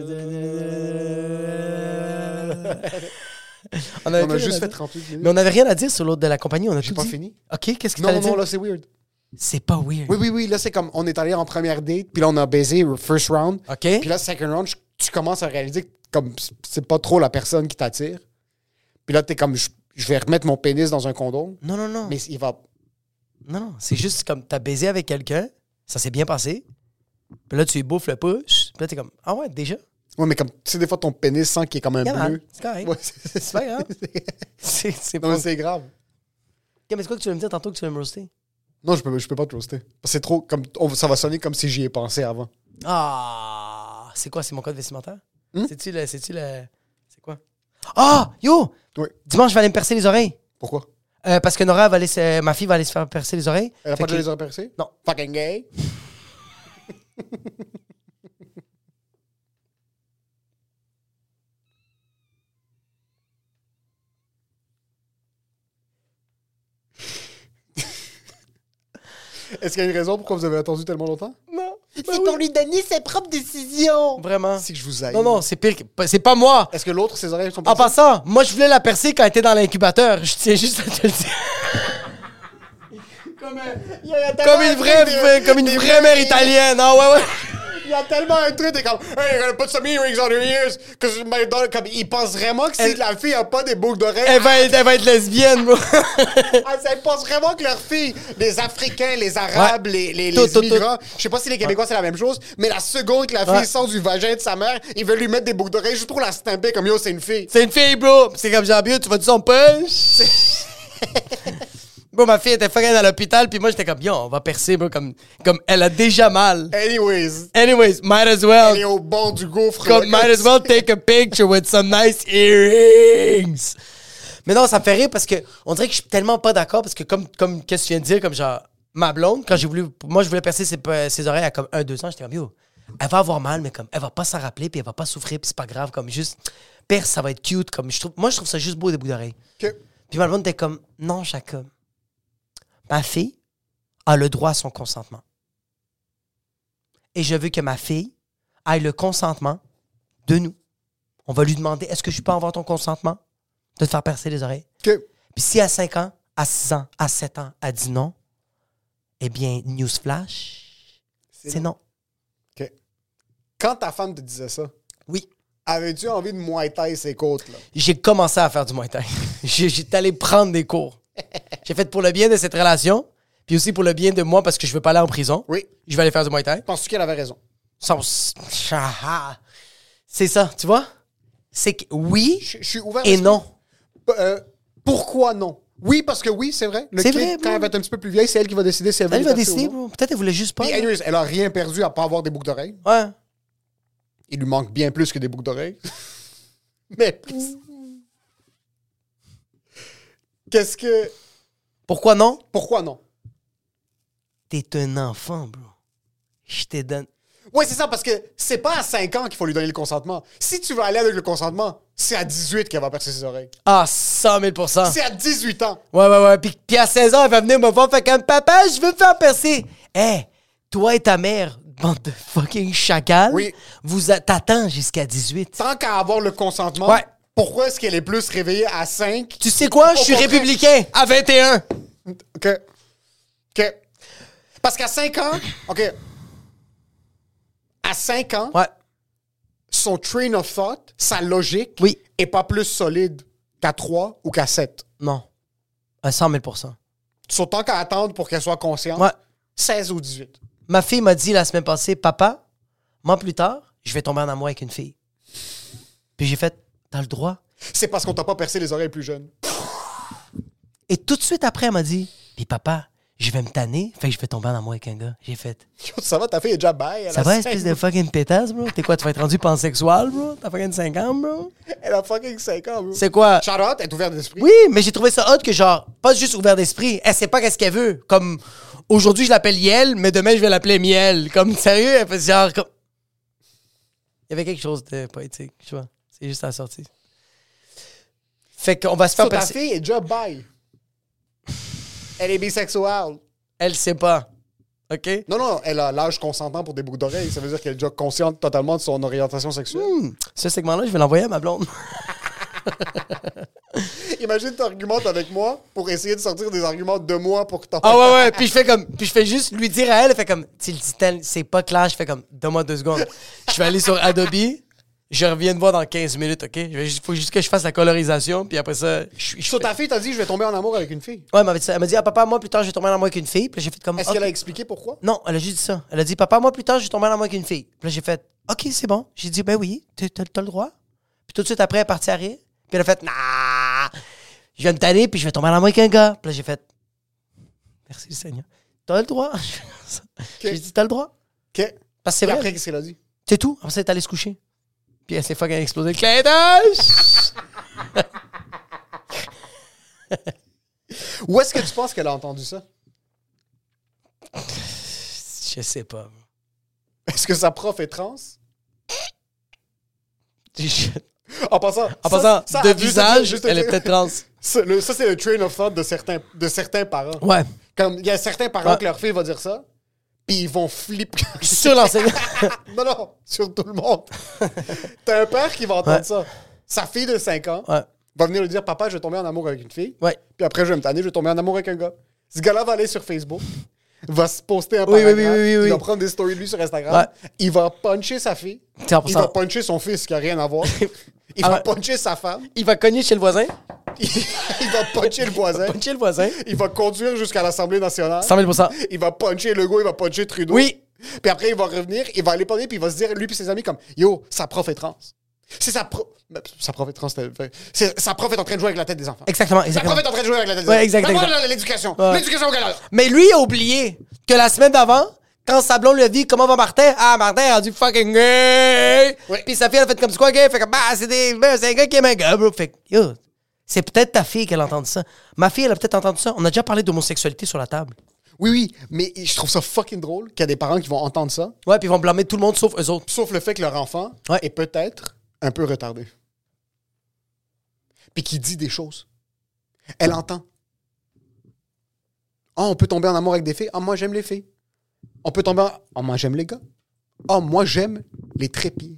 On
On a juste fait 38 minutes.
Mais on n'avait rien à dire sur l'autre de la compagnie. On a
J'ai
tout
pas
dit.
fini.
OK, qu'est-ce que tu allais
Non,
dire?
là, c'est weird.
C'est pas weird.
Oui. Là, c'est comme, on est allé en première date, puis là, on a baisé first round.
OK.
Puis là, second round, tu commences à réaliser que comme c'est pas trop la personne qui t'attire. Puis là, t'es comme, je vais remettre mon pénis dans un condom.
Non.
Mais il va...
Non. C'est juste comme t'as baisé avec quelqu'un, ça s'est bien passé. Puis là, tu lui bouffes le push. Puis là, t'es comme, ah ouais, déjà?
Ouais, mais comme, tu sais, des fois, ton pénis sent qu'il est comme un
Yeah, man.
bleu.
C'est correct.
Ouais,
C'est pas grave. C'est
Non,
pas...
mais c'est grave.
Mais c'est quoi que tu veux me dire tantôt que tu veux me roaster?
Non, je peux pas te roaster. C'est trop comme... ça va sonner comme si j'y ai pensé avant.
Ah! C'est quoi? C'est mon code vestimentaire?
Hmm?
C'est-tu le... C'est quoi? Ah! Yo!
Oui.
Dimanche, je vais aller me percer les oreilles.
Pourquoi?
Parce que Nora va aller ma fille va aller se faire percer les oreilles.
Elle a
Fait
pas déjà
que-
les oreilles percées?
Non.
Fucking gay. Est-ce qu'il y a une raison pourquoi vous avez attendu tellement longtemps?
Non.
C'est pour lui donner ses propres décisions.
Vraiment.
C'est que je vous aille.
Non, c'est pire. C'est pas moi.
Est-ce que l'autre, ses oreilles sont
En
percées?
passant, moi, je voulais la percer quand elle était dans l'incubateur. Je tiens juste à te le dire. Comme une vraie mère italienne. Ah ouais.
Il y a tellement un truc, t'es comme, hey, you're gonna put some earrings on your ears. Cause my daughter, comme, il pense vraiment que si la fille a pas des boucles d'oreilles,
Elle va être lesbienne, bro.
elle pense vraiment que leur fille, les Africains, les Arabes,
Ouais.
les
Tout.
migrants, je sais pas si les Québécois c'est la même chose, mais la seconde que la fille
Ouais.
sort du vagin de sa mère, ils veulent lui mettre des boucles d'oreilles juste pour la stamper comme yo, c'est une fille.
C'est une fille, bro. C'est comme Jean-Pierre, tu vas dire son punch. Bro, ma fille était fucking à l'hôpital, puis moi, j'étais comme, yo, on va percer, bro, comme elle a déjà mal.
Anyways,
Anyways, might as
elle est
well.
au bord du gouffre.
Comme, might as well take a picture with some nice earrings. Mais non, ça me fait rire parce que on dirait que je suis tellement pas d'accord parce que comme qu'est-ce que tu viens de dire, comme genre, ma blonde, quand je voulais percer ses oreilles à comme 1-2 ans, j'étais comme, yo, elle va avoir mal, mais comme, elle va pas s'en rappeler, puis elle va pas souffrir, puis c'est pas grave, comme juste, perce, ça va être cute, comme, je trouve ça juste beau des bouts d'oreilles.
Ok.
Puis ma blonde était comme, non, Jacob, ma fille a le droit à son consentement. Et je veux que ma fille ait le consentement de nous. On va lui demander, est-ce que je peux avoir ton consentement de te faire percer les oreilles?
Ok.
Puis si à 5 ans, à 6 ans, à 7 ans, elle dit non, eh bien, newsflash, c'est non.
Ok. Quand ta femme te disait ça,
Oui.
avais-tu envie de Muay Thai ses côtes, là?
J'ai commencé à faire du Muay Thai. J'étais allé prendre des cours. J'ai fait pour le bien de cette relation, puis aussi pour le bien de moi parce que je veux pas aller en prison.
Oui.
Je vais aller faire du Muay Thai.
Penses-tu qu'elle avait raison?
C'est ça, tu vois? C'est que oui
Je suis ouvert
et
d'esprit.
non.
Pourquoi non? Oui, parce que oui, c'est vrai. Le
C'est
kid,
vrai,
quand
bro.
elle va être un petit peu plus vieille, c'est elle qui va décider si elle veut
Elle
les
va
percer
décider,
ou non.
bro. Peut-être elle voulait juste pas.
Puis, anyways, elle a rien perdu à pas avoir des boucles d'oreilles.
Ouais.
Il lui manque bien plus que des boucles d'oreilles. Mais plus. Qu'est-ce que...
Pourquoi non?
Pourquoi non?
T'es un enfant, bro. Je te donne...
Oui, c'est ça, parce que c'est pas à 5 ans qu'il faut lui donner le consentement. Si tu veux aller avec le consentement, c'est à 18 qu'elle va percer ses oreilles.
Ah, 100 000 %.
C'est à 18 ans.
Ouais. Puis à 16 ans, elle va venir me voir, fait comme papa, je veux me faire percer. Hey, toi et ta mère, bande de fucking chacals,
Oui.
t'attends jusqu'à 18.
Tant qu'à avoir le consentement,
Ouais.
pourquoi est-ce qu'elle est plus réveillée à 5?
Tu sais quoi? Je suis
Au contraire.
républicain à 21.
OK. Parce qu'à 5 ans, OK. À 5 ans,
Ouais.
son train of thought, sa logique,
Oui.
est pas plus solide qu'à 3 ou qu'à 7.
Non. À 100 000 %.
Son temps qu'à attendre pour qu'elle soit consciente,
Ouais.
16 ou 18.
Ma fille m'a dit la semaine passée, papa, moi plus tard, je vais tomber en amour avec une fille. Puis j'ai fait, t'as le droit.
C'est parce qu'on t'a pas percé les oreilles plus jeunes.
Et tout de suite après, elle m'a dit, puis papa, je vais me tanner, fait que je vais tomber en amour avec un gars. J'ai fait,
Ça va, ta fille est déjà baille.
ça va, espèce de fucking pétasse, bro? T'es quoi, tu vas être rendu pansexuel, bro? T'as fucking 5 ans, bro?
Elle a fucking 5 ans, bro.
C'est quoi?
Charlotte est ouverte d'esprit.
Oui, mais j'ai trouvé ça hot que genre, pas juste ouvert d'esprit, elle sait pas qu'est-ce qu'elle veut. Comme, aujourd'hui, je l'appelle Yel, mais demain, je vais l'appeler Miel. Comme, sérieux, elle fait genre, comme... Il y avait quelque chose de poétique, tu vois. C'est juste à la sortie. Fait qu'on va se faire
So, ta
percer.
fille est déjà baille. Elle est bisexuelle.
Elle sait pas. OK?
Non, elle a l'âge consentant pour des boucles d'oreilles. Ça veut dire qu'elle est déjà consciente totalement de son orientation sexuelle.
Ce segment-là, je vais l'envoyer à ma blonde.
Imagine tu argumentes avec moi pour essayer de sortir des arguments de moi pour que t'en...
Ah ouais. Puis je fais juste lui dire à elle, elle fait comme, tu le dis, c'est pas clair, je fais comme, donne-moi 2 secondes. Je vais aller sur Adobe, je reviens te voir dans 15 minutes, OK? Il faut juste que je fasse la colorisation, puis après ça, je
So, ta fille t'a dit, je vais tomber en amour avec une fille.
Ouais, elle m'a dit, ah papa, moi plus tard, je vais tomber en amour avec une fille. Puis là, j'ai fait comme,
Est-ce
OK.
qu'elle a expliqué pourquoi?
Non, elle a juste dit ça. Elle a dit, papa, moi plus tard, je vais tomber en amour avec une fille. Puis là, j'ai fait, OK, c'est bon. J'ai dit, ben oui, t'as le droit. Puis tout de suite après, elle est partie à rire. Puis elle a fait, nah, je vais me tanner, puis je vais tomber en amour avec un gars. Puis là, j'ai fait, merci Seigneur. T'as le droit. J'ai dit, t'as le droit.
OK.
Parce que c'est
Et
vrai.
après, qu'est-ce qu'elle a dit?
C'est tout. Après ça, elle est allée se coucher. Puis elle s'est fucking explosé le clin d'œil.
Où est-ce que tu penses qu'elle a entendu ça?
Je sais pas.
Est-ce que sa prof est trans?
Je-
En passant,
de visage, elle est peut-être trans.
Ça, c'est le train of thought de certains parents.
Ouais.
Comme il y a certains parents
Ouais.
que leur fille va dire ça, puis ils vont flipper.
Sur l'enseignant.
Non, sur tout le monde. T'as un père qui va entendre
Ouais.
ça. Sa fille de 5 ans
Ouais.
va venir lui dire, papa, je vais tomber en amour avec une fille.
Ouais.
Puis après, je vais me tanner, je vais tomber en amour avec un gars. Ce gars-là va aller sur Facebook, va se poster un
Oui,
paragraphe,
oui.
il va prendre des stories de lui sur Instagram,
Ouais.
il va puncher sa fille,
100%.
il va puncher son fils qui a rien à voir, il
Ah
va
ouais.
puncher sa femme,
Il va cogner chez le voisin.
il va puncher le voisin,
Puncher le voisin.
il va conduire jusqu'à l'Assemblée nationale,
100 000 %.
il va puncher Legault, il va puncher Trudeau.
Oui.
Puis après, il va revenir, il va aller parler, puis il va se dire, lui puis ses amis, comme, yo, sa prof est trans. C'est sa prof. Sa prof est trans. Sa prof est en train de jouer avec la tête des enfants.
Exactement,
Sa
exactement.
prof est en train de jouer avec la tête des
Ouais,
enfants.
exact,
D'abord,
exact.
l'éducation.
Ouais.
L'éducation au Canada.
Mais lui a oublié que la semaine d'avant, quand Sablon lui a dit comment va Martin, ah Martin a rendu fucking gay.
Oui.
Puis sa fille elle a fait comme c'est quoi gay, fait que bah c'est un gars qui aime un gars, bro. Fait que yo, c'est peut-être ta fille qui a entendu ça. Ma fille elle a peut-être entendu ça. On a déjà parlé d'homosexualité sur la table.
Oui, mais je trouve ça fucking drôle qu'il y a des parents qui vont entendre ça,
Ouais, puis ils vont blâmer tout le monde sauf eux autres.
sauf le fait que leur enfant
Ouais.
est peut-être un peu retardé. Puis qui dit des choses. Elle entend. Ah, on peut tomber en amour avec des filles. Ah, moi, j'aime les filles. On peut tomber en... Ah, moi, j'aime les gars. Ah, moi, j'aime les trépieds.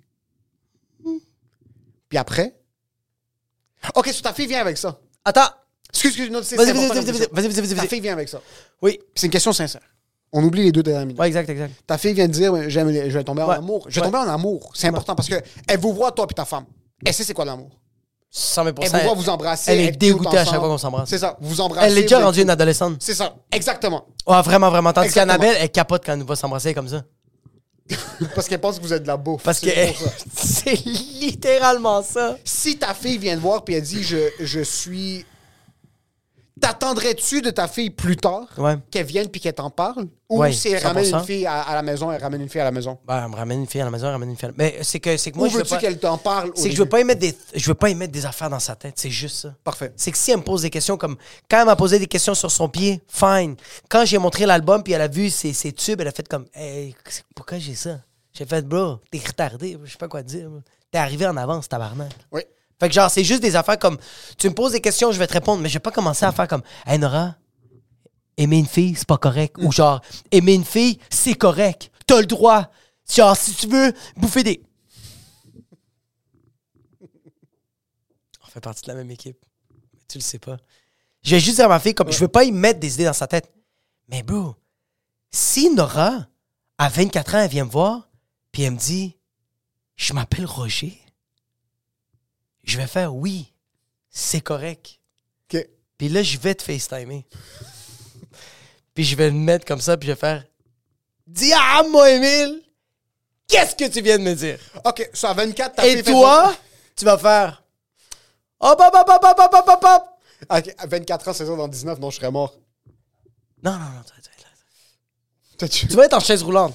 Puis après... OK, so ta fille vient avec ça.
Attends.
Excuse, non, c'est
Vas-y,
important
vas-y,
comme
vas-y,
question.
vas-y,
Ta
vas-y.
fille vient avec ça.
Oui.
Puis c'est une question sincère. On oublie les 2 dernières minutes.
Ouais, exact.
Ta fille vient de dire, je vais tomber en
Ouais.
amour. Je vais
Ouais.
tomber en amour. C'est important parce que elle vous voit, toi puis ta femme. Elle sait c'est quoi l'amour.
100 000%.
Elle vous voit vous embrasser.
Elle est
être
dégoûtée
cute
à chaque
ensemble.
fois qu'on s'embrasse.
C'est ça. Vous embrassez.
Elle est déjà
vous
rendue
êtes
une adolescente.
C'est ça. Exactement.
Ouais, vraiment, vraiment. Tandis
Exactement.
qu'Annabelle, elle capote quand elle nous voit s'embrasser comme ça.
Parce qu'elle pense que vous êtes de la bouffe.
Parce que
C'est pour ça.
c'est littéralement ça.
Si ta fille vient te voir puis elle dit je suis. T'attendrais-tu de ta fille plus tard qu'elle vienne puis qu'elle t'en parle? Ou
Ouais,
si elle ramène
100%.
une fille à la maison, elle ramène une fille à la maison?
Ben, elle me ramène une fille à la maison, elle ramène une fille à la maison. Mais c'est que moi,
Ou
je veux
veux-tu
pas...
qu'elle t'en parle?
C'est que je veux pas y mettre des affaires dans sa tête. C'est juste ça.
Parfait.
C'est que si elle me pose des questions comme... Quand elle m'a posé des questions sur son pied, fine. Quand j'ai montré l'album puis elle a vu ses tubes, elle a fait comme... Hey, pourquoi j'ai ça? J'ai fait, bro, t'es retardé. Je sais pas quoi te dire. T'es arrivé en avance, tabarnak.
Oui.
Fait que genre, c'est juste des affaires comme... Tu me poses des questions, je vais te répondre. Mais je vais pas commencer à faire comme... Hey, Nora, aimer une fille, c'est pas correct. Ou genre, aimer une fille, c'est correct. T'as le droit. Genre, si tu veux, bouffer des... On fait partie de la même équipe. Mais tu le sais pas. Je vais juste dire à ma fille, comme, je veux pas y mettre des idées dans sa tête. Mais bro, si Nora, à 24 ans, elle vient me voir, puis elle me dit, je m'appelle Roger, je vais faire oui, c'est correct.
OK.
Puis là, je vais te FaceTimer. Puis je vais me mettre comme ça, puis je vais faire dis à moi, Émile, qu'est-ce que tu viens de me dire?
OK, so à 24, ta
Et
fille fait
toi, tu vas faire hop, hop, hop, hop, hop, hop, hop, hop.
ça. OK, à 24 ans, c'est ça, dans 19, non, je serais mort.
Non,
T'as-tu-
tu vas être en chaise roulante.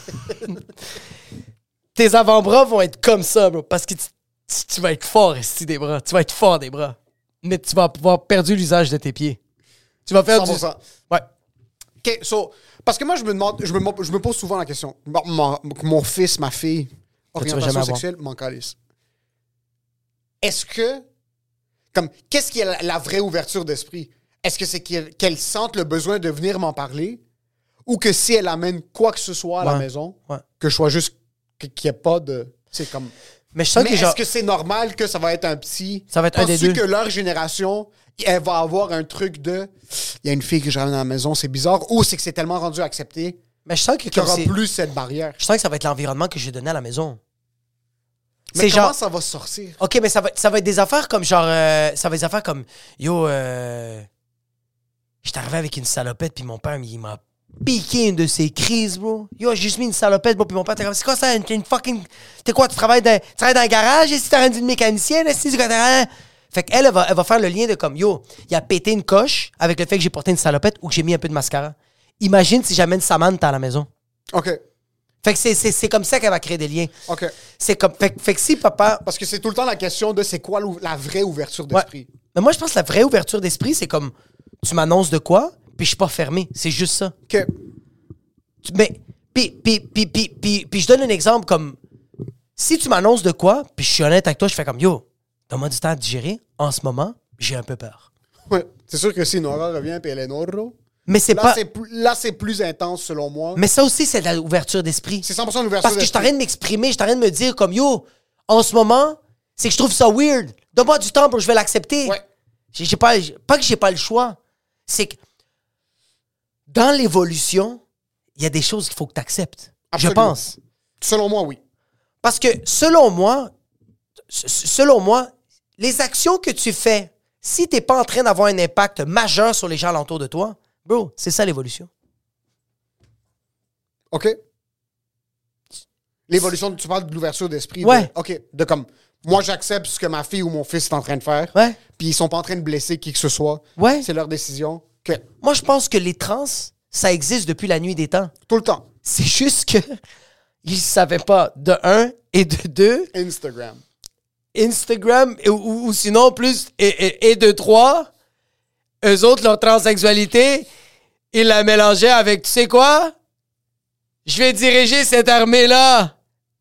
Tes avant-bras vont être comme ça, bro, parce que tu vas être fort, esti, des bras. Tu vas être fort des bras. Mais tu vas pouvoir perdre l'usage de tes pieds. Tu vas faire
100%.
Ouais.
OK, so, parce que moi, je me pose souvent la question. Mon fils, ma fille,
tu vas
orientation
jamais avoir.
sexuelle, m'en calisse. Est-ce que, comme, qu'est-ce qui est la vraie ouverture d'esprit? Est-ce que c'est qu'elle sente le besoin de venir m'en parler? Ou que si elle amène quoi que ce soit à la
Ouais.
maison,
Ouais.
que je sois juste, qu'il n'y ait pas de, c'est comme...
Mais je sens
Mais
que genre...
est-ce que c'est normal que ça va être un petit...
Ça va être un des
Penses-tu
deux.
que leur génération, elle va avoir un truc de... Il y a une fille que je ramène à la maison, c'est bizarre. Ou c'est que c'est tellement rendu accepté
Mais je sens que
qu'il n'y
comme
aura
c'est...
plus cette barrière.
Je sens que ça va être l'environnement que j'ai donné à la maison.
Mais
C'est
comment
genre...
ça va sortir?
OK, mais ça va être des affaires comme genre... ça va être des affaires comme... Yo, j'étais arrivé avec une salopette, puis mon père, il m'a piqué une de ses crises, bro. Yo, j'ai juste mis une salopette, bro, puis mon père, t'es comme... C'est quoi ça? Une fucking... T'es quoi? Tu travailles dans un garage? Est-ce que t'as rendu une mécanicienne? Est-ce que t'as... Fait qu'elle, elle va faire le lien de comme... Yo, il a pété une coche avec le fait que j'ai porté une salopette ou que j'ai mis un peu de mascara. Imagine si j'amène Samantha à la maison.
OK.
Fait que c'est comme ça qu'elle va créer des liens.
OK.
C'est comme... Fait que si papa...
Parce que c'est tout le temps la question de c'est quoi la vraie ouverture d'esprit.
Mais moi, je pense que la vraie ouverture d'esprit, c'est comme tu m'annonces de quoi, puis je suis pas fermé. C'est juste ça.
OK.
Mais, puis je donne un exemple comme si tu m'annonces de quoi, puis je suis honnête avec toi, je fais comme yo, donne-moi du temps à digérer. En ce moment, j'ai un peu peur.
Ouais. C'est sûr que si Nora revient et elle est Noro,
Mais c'est pas.
là, c'est plus intense selon moi.
Mais ça aussi, c'est de l'ouverture d'esprit.
C'est 100% l'ouverture
Parce que je
d'esprit.
t'arrête de m'exprimer, je t'arrête de me dire comme yo, en ce moment, c'est que je trouve ça weird. Donne-moi du temps pour que je vais l'accepter.
Ouais.
J'ai pas que j'ai pas le choix. C'est que dans l'évolution, il y a des choses qu'il faut que tu acceptes. Je
Absolument.
pense.
Selon moi, oui.
Parce que selon moi, les actions que tu fais, si t'es pas en train d'avoir un impact majeur sur les gens alentour de toi, bro, c'est ça l'évolution.
OK. L'évolution, tu parles de l'ouverture d'esprit.
Ouais.
OK. De comme, moi, j'accepte ce que ma fille ou mon fils est en train de faire.
Ouais.
Puis ils sont pas en train de blesser qui que ce soit.
Ouais.
C'est leur décision. Que
Moi, je pense que les trans, ça existe depuis la nuit des temps.
tout le temps.
C'est juste que ils savaient pas, de un, et de deux,
Instagram.
Instagram, ou sinon plus, et de trois, eux autres, leur transsexualité, ils la mélangeaient avec, tu sais quoi? Je vais diriger cette armée-là.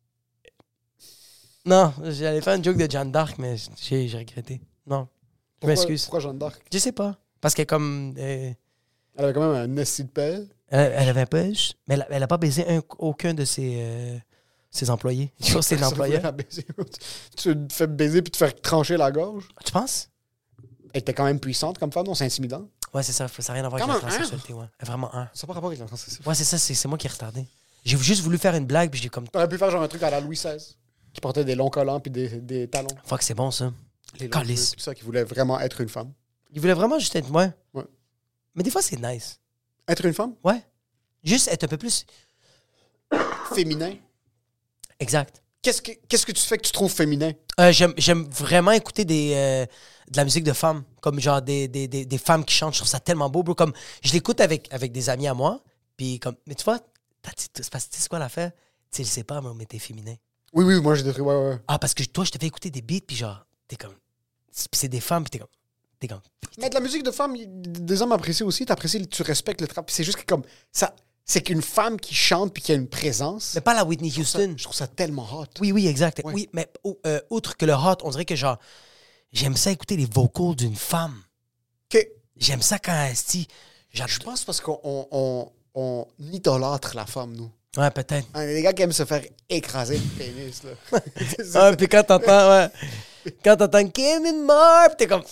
Non, j'allais faire une joke de Jeanne d'Arc, mais j'ai regretté. Non, je m'excuse.
Pourquoi Jeanne d'Arc?
Je sais pas. Parce qu'elle comme...
Elle avait quand même un esti de pelle.
elle avait un push, mais elle a pas baisé aucun de ses employés. Je pense que c'est l'employeur.
Tu te fais baiser puis te faire trancher la gorge.
Tu penses?
Elle était quand même puissante comme femme, non? C'est intimidant.
Ouais, c'est ça. Ça n'a rien à voir
Quand
avec la
même,
transsexualité. Ouais. Vraiment un.
Ça n'a pas rapport avec la transsexualité.
Ouais, c'est ça. C'est moi qui ai retardé. J'ai juste voulu faire une blague, puis j'ai comme...
T'aurais pu faire genre un truc à la Louis XVI, qui portait des longs collants puis des talons.
Fuck, c'est bon, ça.
Les
Calice.
tout ça, qui voulaient vraiment être une femme.
Il voulait vraiment juste être... Ouais.
Ouais.
Mais des fois, c'est nice.
Être une femme?
Ouais. Juste être un peu plus...
Féminin.
Exact.
Qu'est-ce que tu fais que tu trouves féminin?
J'aime vraiment écouter de la musique de femmes. Comme genre des femmes qui chantent. Je trouve ça tellement beau, bro. Comme, je l'écoute avec des amis à moi. Puis comme... Mais tu vois, c'est parce que tu sais quoi l'affaire? Tu sais, je sais pas, mais t'es féminin.
Oui, moi j'ai des trucs. Ouais.
Ah, parce que toi, je te fais écouter des beats, puis genre, t'es comme... Puis c'est des femmes, puis t'es comme...
Mais de la musique de femme, des hommes apprécient aussi. Tu respectes le trap. C'est juste que comme ça, c'est qu'une femme qui chante puis qui a une présence.
Mais pas la Whitney Houston.
Je trouve ça tellement hot.
Oui, exact.
Ouais.
Oui, mais outre que le hot, on dirait que genre, j'aime ça écouter les vocals d'une femme.
OK.
J'aime ça quand elle se dit...
Je pense parce qu'on idolâtre la femme, nous.
Ouais, peut-être.
Il y a des gars qui aiment se faire écraser le pénis, là.
Ah, puis quand t'entends, ouais. Quand t'entends Give me more, pis t'es comme.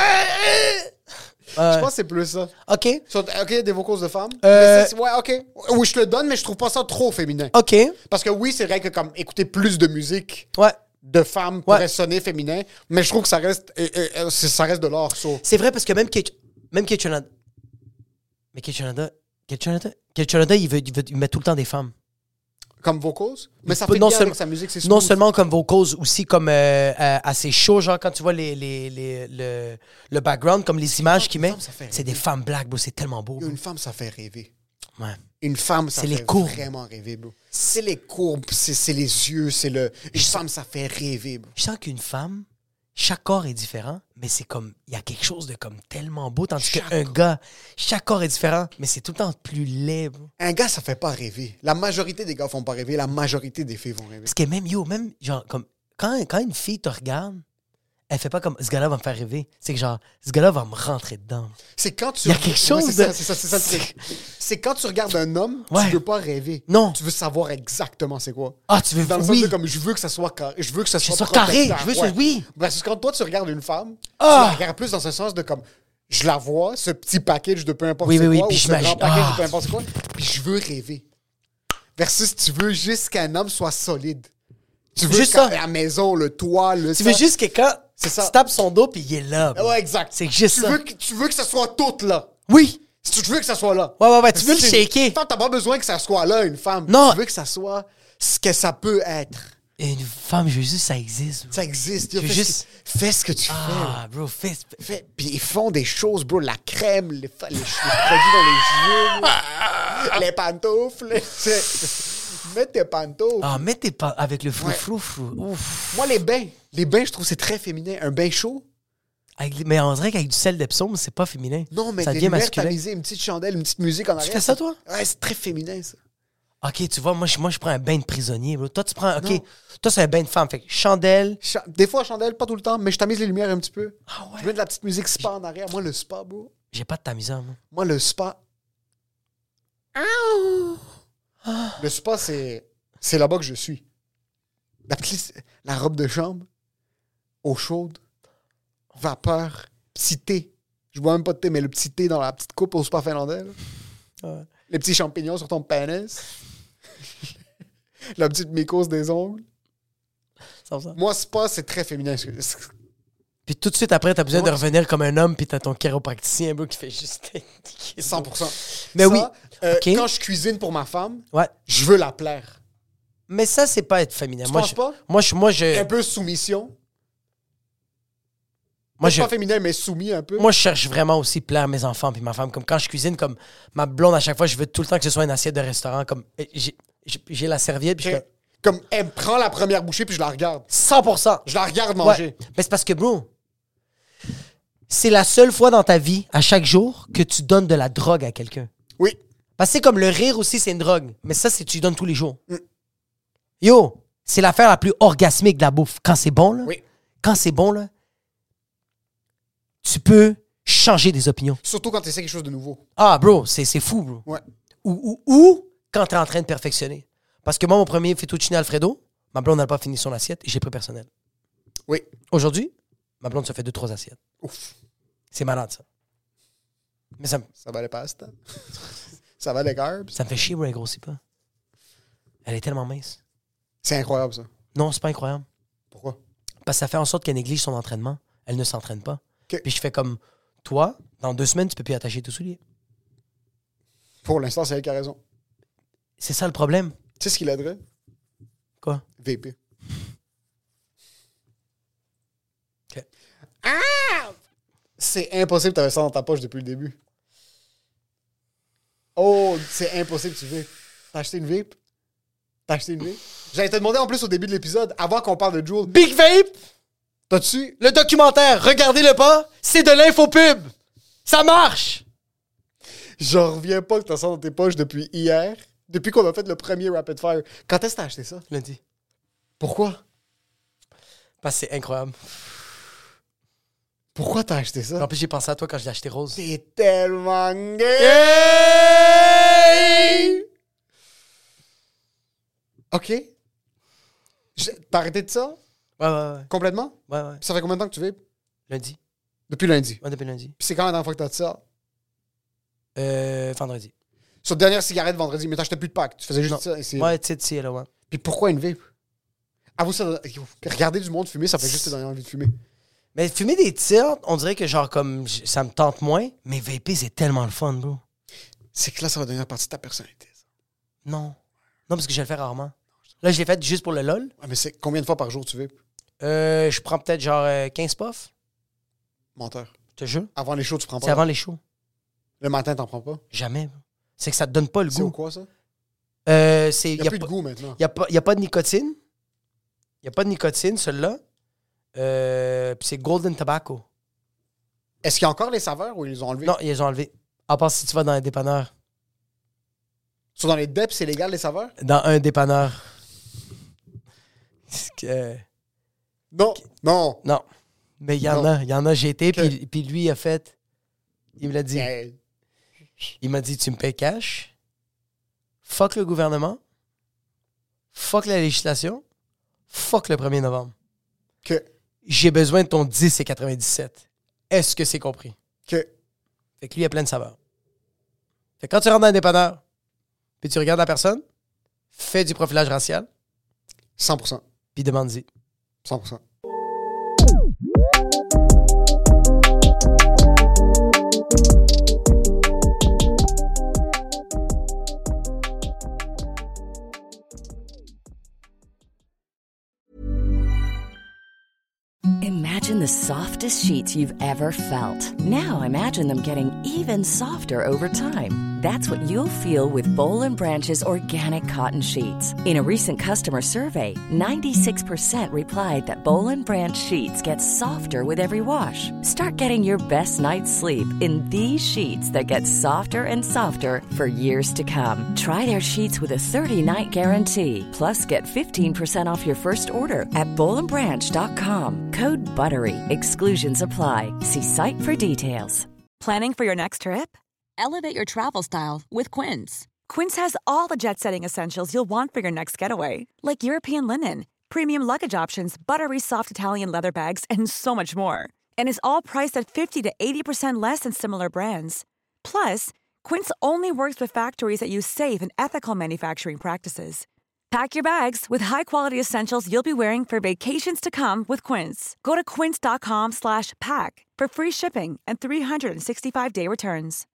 Je pense que c'est plus ça.
OK.
OK, des vocals de femmes.
Euh,
Ouais, OK. Oui, je te le donne, mais je trouve pas ça trop féminin.
OK.
Parce que oui, c'est vrai que comme écouter plus de musique
Ouais.
de femmes pourrait sonner féminin, mais je trouve que ça reste de l'art, ça.
C'est vrai parce que même Kate-Chanada. Mais Kate-Chanada, il met tout le temps des femmes.
Comme vocals. Mais ça
peut-
fait
non
bien
seul-
avec sa musique, c'est
Non
smooth.
seulement comme vocals, aussi comme à ses shows, genre quand tu vois le background, comme les images qu'il met,
femmes, ça fait
c'est des
rêver.
femmes black, bro, c'est tellement beau.
Une femme, ça fait rêver.
Ouais.
Une femme, ça
C'est
fait
les courbes.
vraiment rêver, bro. C'est les courbes, c'est les yeux, Une femme, ça fait rêver, bro.
Je sens qu'une femme, chaque corps est différent, mais c'est comme, il y a quelque chose de comme tellement beau, tandis qu'un gars, chaque corps est différent, mais c'est tout le temps plus laid, bro.
Un gars, ça fait pas rêver. La majorité des gars font pas rêver, la majorité des filles vont rêver.
Parce que même, genre, comme, quand une fille te regarde, elle fait pas comme, ce gars-là va me faire rêver. C'est que genre, ce gars-là va me rentrer dedans.
C'est quand tu...
Il y a quelque chose
c'est
de-
ça, c'est ça le truc. C'est quand tu regardes un homme,
Ouais.
tu veux pas rêver.
Non.
Tu veux savoir exactement c'est quoi.
Ah, tu veux,
Dans le sens
oui.
de comme, je veux que ça soit carré. Je veux que ça soit
soit carré.
protecteur.
Je veux que- oui.
Parce que quand toi, tu regardes une femme,
Ah.
tu la regardes plus dans ce sens de comme, je la vois, ce petit package de peu importe
Oui,
c'est
oui,
quoi,
puis
ou ce
j'imagine-
grand package
Ah.
de peu importe c'est quoi, puis je veux rêver. Versus, tu veux juste qu'un homme soit solide. Tu veux
Juste
qu'à
ça.
la maison, le toit, le
Tu veux juste que quand
C'est ça.
tu tapes son dos, puis il est là. bro.
Ouais, exact.
C'est juste
tu
ça.
tu veux que ça soit tout là.
Oui.
Si tu veux que ça soit là.
Ouais, tu veux le
Si-
shaker.
T'as pas besoin que ça soit là, une femme.
Non.
Tu veux que ça soit ce que ça peut être.
Une femme, je veux juste que ça existe. bro.
Ça existe.
Je veux juste-
Fais ce que tu
Ah, bro, fais.
fais. Puis ils font des choses, bro. La crème, les produits dans les yeux, bro. Les pantoufles. Mets tes pantoufles.
Ah, mets tes pas avec le flou. Ouf.
Moi, les bains, je trouve c'est très féminin. Un bain chaud.
Mais on dirait qu'avec du sel d'Epsom, c'est pas féminin.
Non, mais
ça
des
devient
lumières
masculin.
tamisées, une petite chandelle, une petite musique en arrière.
fais ça, toi?
Ouais, c'est très féminin, ça.
Ok, tu vois, moi, je prends un bain de prisonnier, bro. Toi, tu prends. Ok,
Non.
toi, c'est un bain de femme. Fait que chandelle.
Des fois, chandelle, pas tout le temps, mais je tamise les lumières un petit peu.
Ah ouais?
Je mets de la petite musique spa en arrière. Moi, le spa, bro.
J'ai pas de tamiseur, moi.
Moi, le spa. Le spa, c'est là-bas que je suis. La robe de chambre, eau chaude, vapeur, petit thé. Je bois même pas de thé, mais le petit thé dans la petite coupe au spa finlandais. là.
Ouais.
Les petits champignons sur ton pénis. La petite mycose des ongles.
Ça.
Moi, spa, c'est très féminin.
Puis tout de suite après, t'as besoin de
Ouais.
revenir comme un homme, puis t'as ton chiropracticien, bro, qui fait juste.
100%.
Mais
Ça,
oui. Ok.
Quand je cuisine pour ma femme,
Ouais.
je veux la plaire.
Mais ça, c'est pas être féminin.
Tu
Moi,
penses
je-
pas?
Moi, je.
Un peu soumission.
Moi,
C'est
je.
pas féminin, mais soumis un peu.
Moi, je cherche vraiment aussi plaire à mes enfants puis ma femme. Comme quand je cuisine, comme ma blonde, à chaque fois, je veux tout le temps que ce soit une assiette de restaurant. Comme j'ai la serviette, puis je suis
Comme, elle prend la première bouchée, puis je la regarde.
100%.
Je la regarde manger.
Ouais. Mais c'est parce que, bro, c'est la seule fois dans ta vie, à chaque jour, que tu donnes de la drogue à quelqu'un.
Oui.
Parce que c'est comme le rire aussi, c'est une drogue. Mais ça, c'est tu lui donnes tous les jours. Yo, c'est l'affaire la plus orgasmique de la bouffe. Quand c'est bon, là.
Oui.
Quand c'est bon, là, tu peux changer des opinions.
Surtout quand tu essaies quelque chose de nouveau.
Ah, bro, c'est fou, bro.
Ouais.
Ou quand t'es en train de perfectionner. Parce que moi, mon premier fettuccine Alfredo, ma blonde n'a pas fini son assiette et j'ai pris personnel.
Oui.
Aujourd'hui, ma blonde se fait 2-3 assiettes.
Ouf.
C'est malade, ça. Mais ça
Ça va les pastes. Ça va les carbs.
me fait chier, bro, elle grossit pas. Elle est tellement mince.
C'est incroyable, ça.
Non, c'est pas incroyable.
Pourquoi?
Parce que ça fait en sorte qu'elle néglige son entraînement. Elle ne s'entraîne pas.
OK.
Puis je fais comme, toi, dans 2 semaines, tu peux plus attacher tes souliers.
Pour l'instant, c'est elle qui a raison.
C'est ça le problème.
Tu sais ce qu'il aiderait?
Quoi?
VP.
OK.
Ah! C'est impossible que tu avais ça dans ta poche depuis le début. Oh, c'est impossible que tu vapes. T'as acheté une vape? J'allais te demander en plus au début de l'épisode, avant qu'on parle de Juul.
Big Vape!
T'as-tu?
Le documentaire, regardez-le pas, c'est de l'infopub! Ça marche!
Je reviens pas que t'as ça dans tes poches depuis hier. Depuis qu'on a fait le premier Rapid Fire. Quand est-ce que t'as acheté ça?
Lundi.
Pourquoi?
Parce que c'est incroyable.
Pourquoi t'as acheté ça?
En plus, j'ai pensé à toi quand j'ai acheté Rose.
T'es tellement gay! OK. T'as arrêté de ça?
Ouais.
Complètement?
Ouais.
Ça fait combien de temps que tu vapes?
Lundi.
Depuis lundi.
Ouais, depuis lundi.
Puis c'est quand la dernière fois que t'as de ça?
Vendredi.
Sur dernière cigarette vendredi, mais t'achetais plus de pack. Tu faisais juste
Non.
ça. Et
Ouais, tu sais, là, ouais.
Puis pourquoi une vape? Avoue ça. Regardez du monde fumer, ça fait juste te donner envie de fumer.
Mais fumer des tirs, on dirait que genre comme ça me tente moins, mais vaper, c'est tellement le fun, bro.
C'est que là, ça va devenir partie de ta personnalité. Ça.
Non, parce que je le fais rarement. Là, je l'ai fait juste pour le LOL.
Ouais, mais c'est combien de fois par jour tu vapes?
Je prends peut-être genre 15 puffs.
Menteur.
Je te jure.
Avant les shows, tu prends pas?
C'est avant les shows.
Le matin, t'en prends pas?
Jamais. Bro. C'est que ça te donne pas le
C'est au
goût.
quoi, ça?
Il
Il n'y a plus de goût maintenant.
Il n'y a pas de nicotine. Il n'y a pas de nicotine, celui-là. Puis c'est Golden Tobacco.
Est-ce qu'il y a encore les saveurs ou ils les ont enlevés?
Non, ils les ont enlevés. À part si tu vas dans un dépanneur.
Sur dans les DEP, c'est légal, les saveurs?
Dans un dépanneur.
Non.
Non. Mais il y en a, j'ai été, puis lui, il a fait... Il me l'a dit. Il m'a dit, tu me payes cash, fuck le gouvernement, fuck la législation, fuck le 1er novembre.
Que.
J'ai besoin de ton 10,97. Est-ce que c'est compris?
Que.
Fait que lui, il a plein de saveurs. Fait que quand tu rentres dans un dépanneur, puis tu regardes la personne, fais du profilage racial,
100%.
puis demande-y.
100%.
Imagine the softest sheets you've ever felt. Now imagine them getting even softer over time. That's what you'll feel with Boll & Branch's organic cotton sheets. In a recent customer survey, 96% replied that Boll & Branch sheets get softer with every wash. Start getting your best night's sleep in these sheets that get softer and softer for years to come. Try their sheets with a 30-night guarantee. Plus, get 15% off your first order at bollandbranch.com. Code BUTTERY. Exclusions apply. See site for details.
Planning for your next trip?
Elevate your travel style with Quince.
Quince has all the jet-setting essentials you'll want for your next getaway, like European linen, premium luggage options, buttery soft Italian leather bags, and so much more. And is all priced at 50 to 80% less than similar brands. Plus, Quince only works with factories that use safe and ethical manufacturing practices. Pack your bags with high-quality essentials you'll be wearing for vacations to come with Quince. Go to quince.com/pack for free shipping and 365-day returns.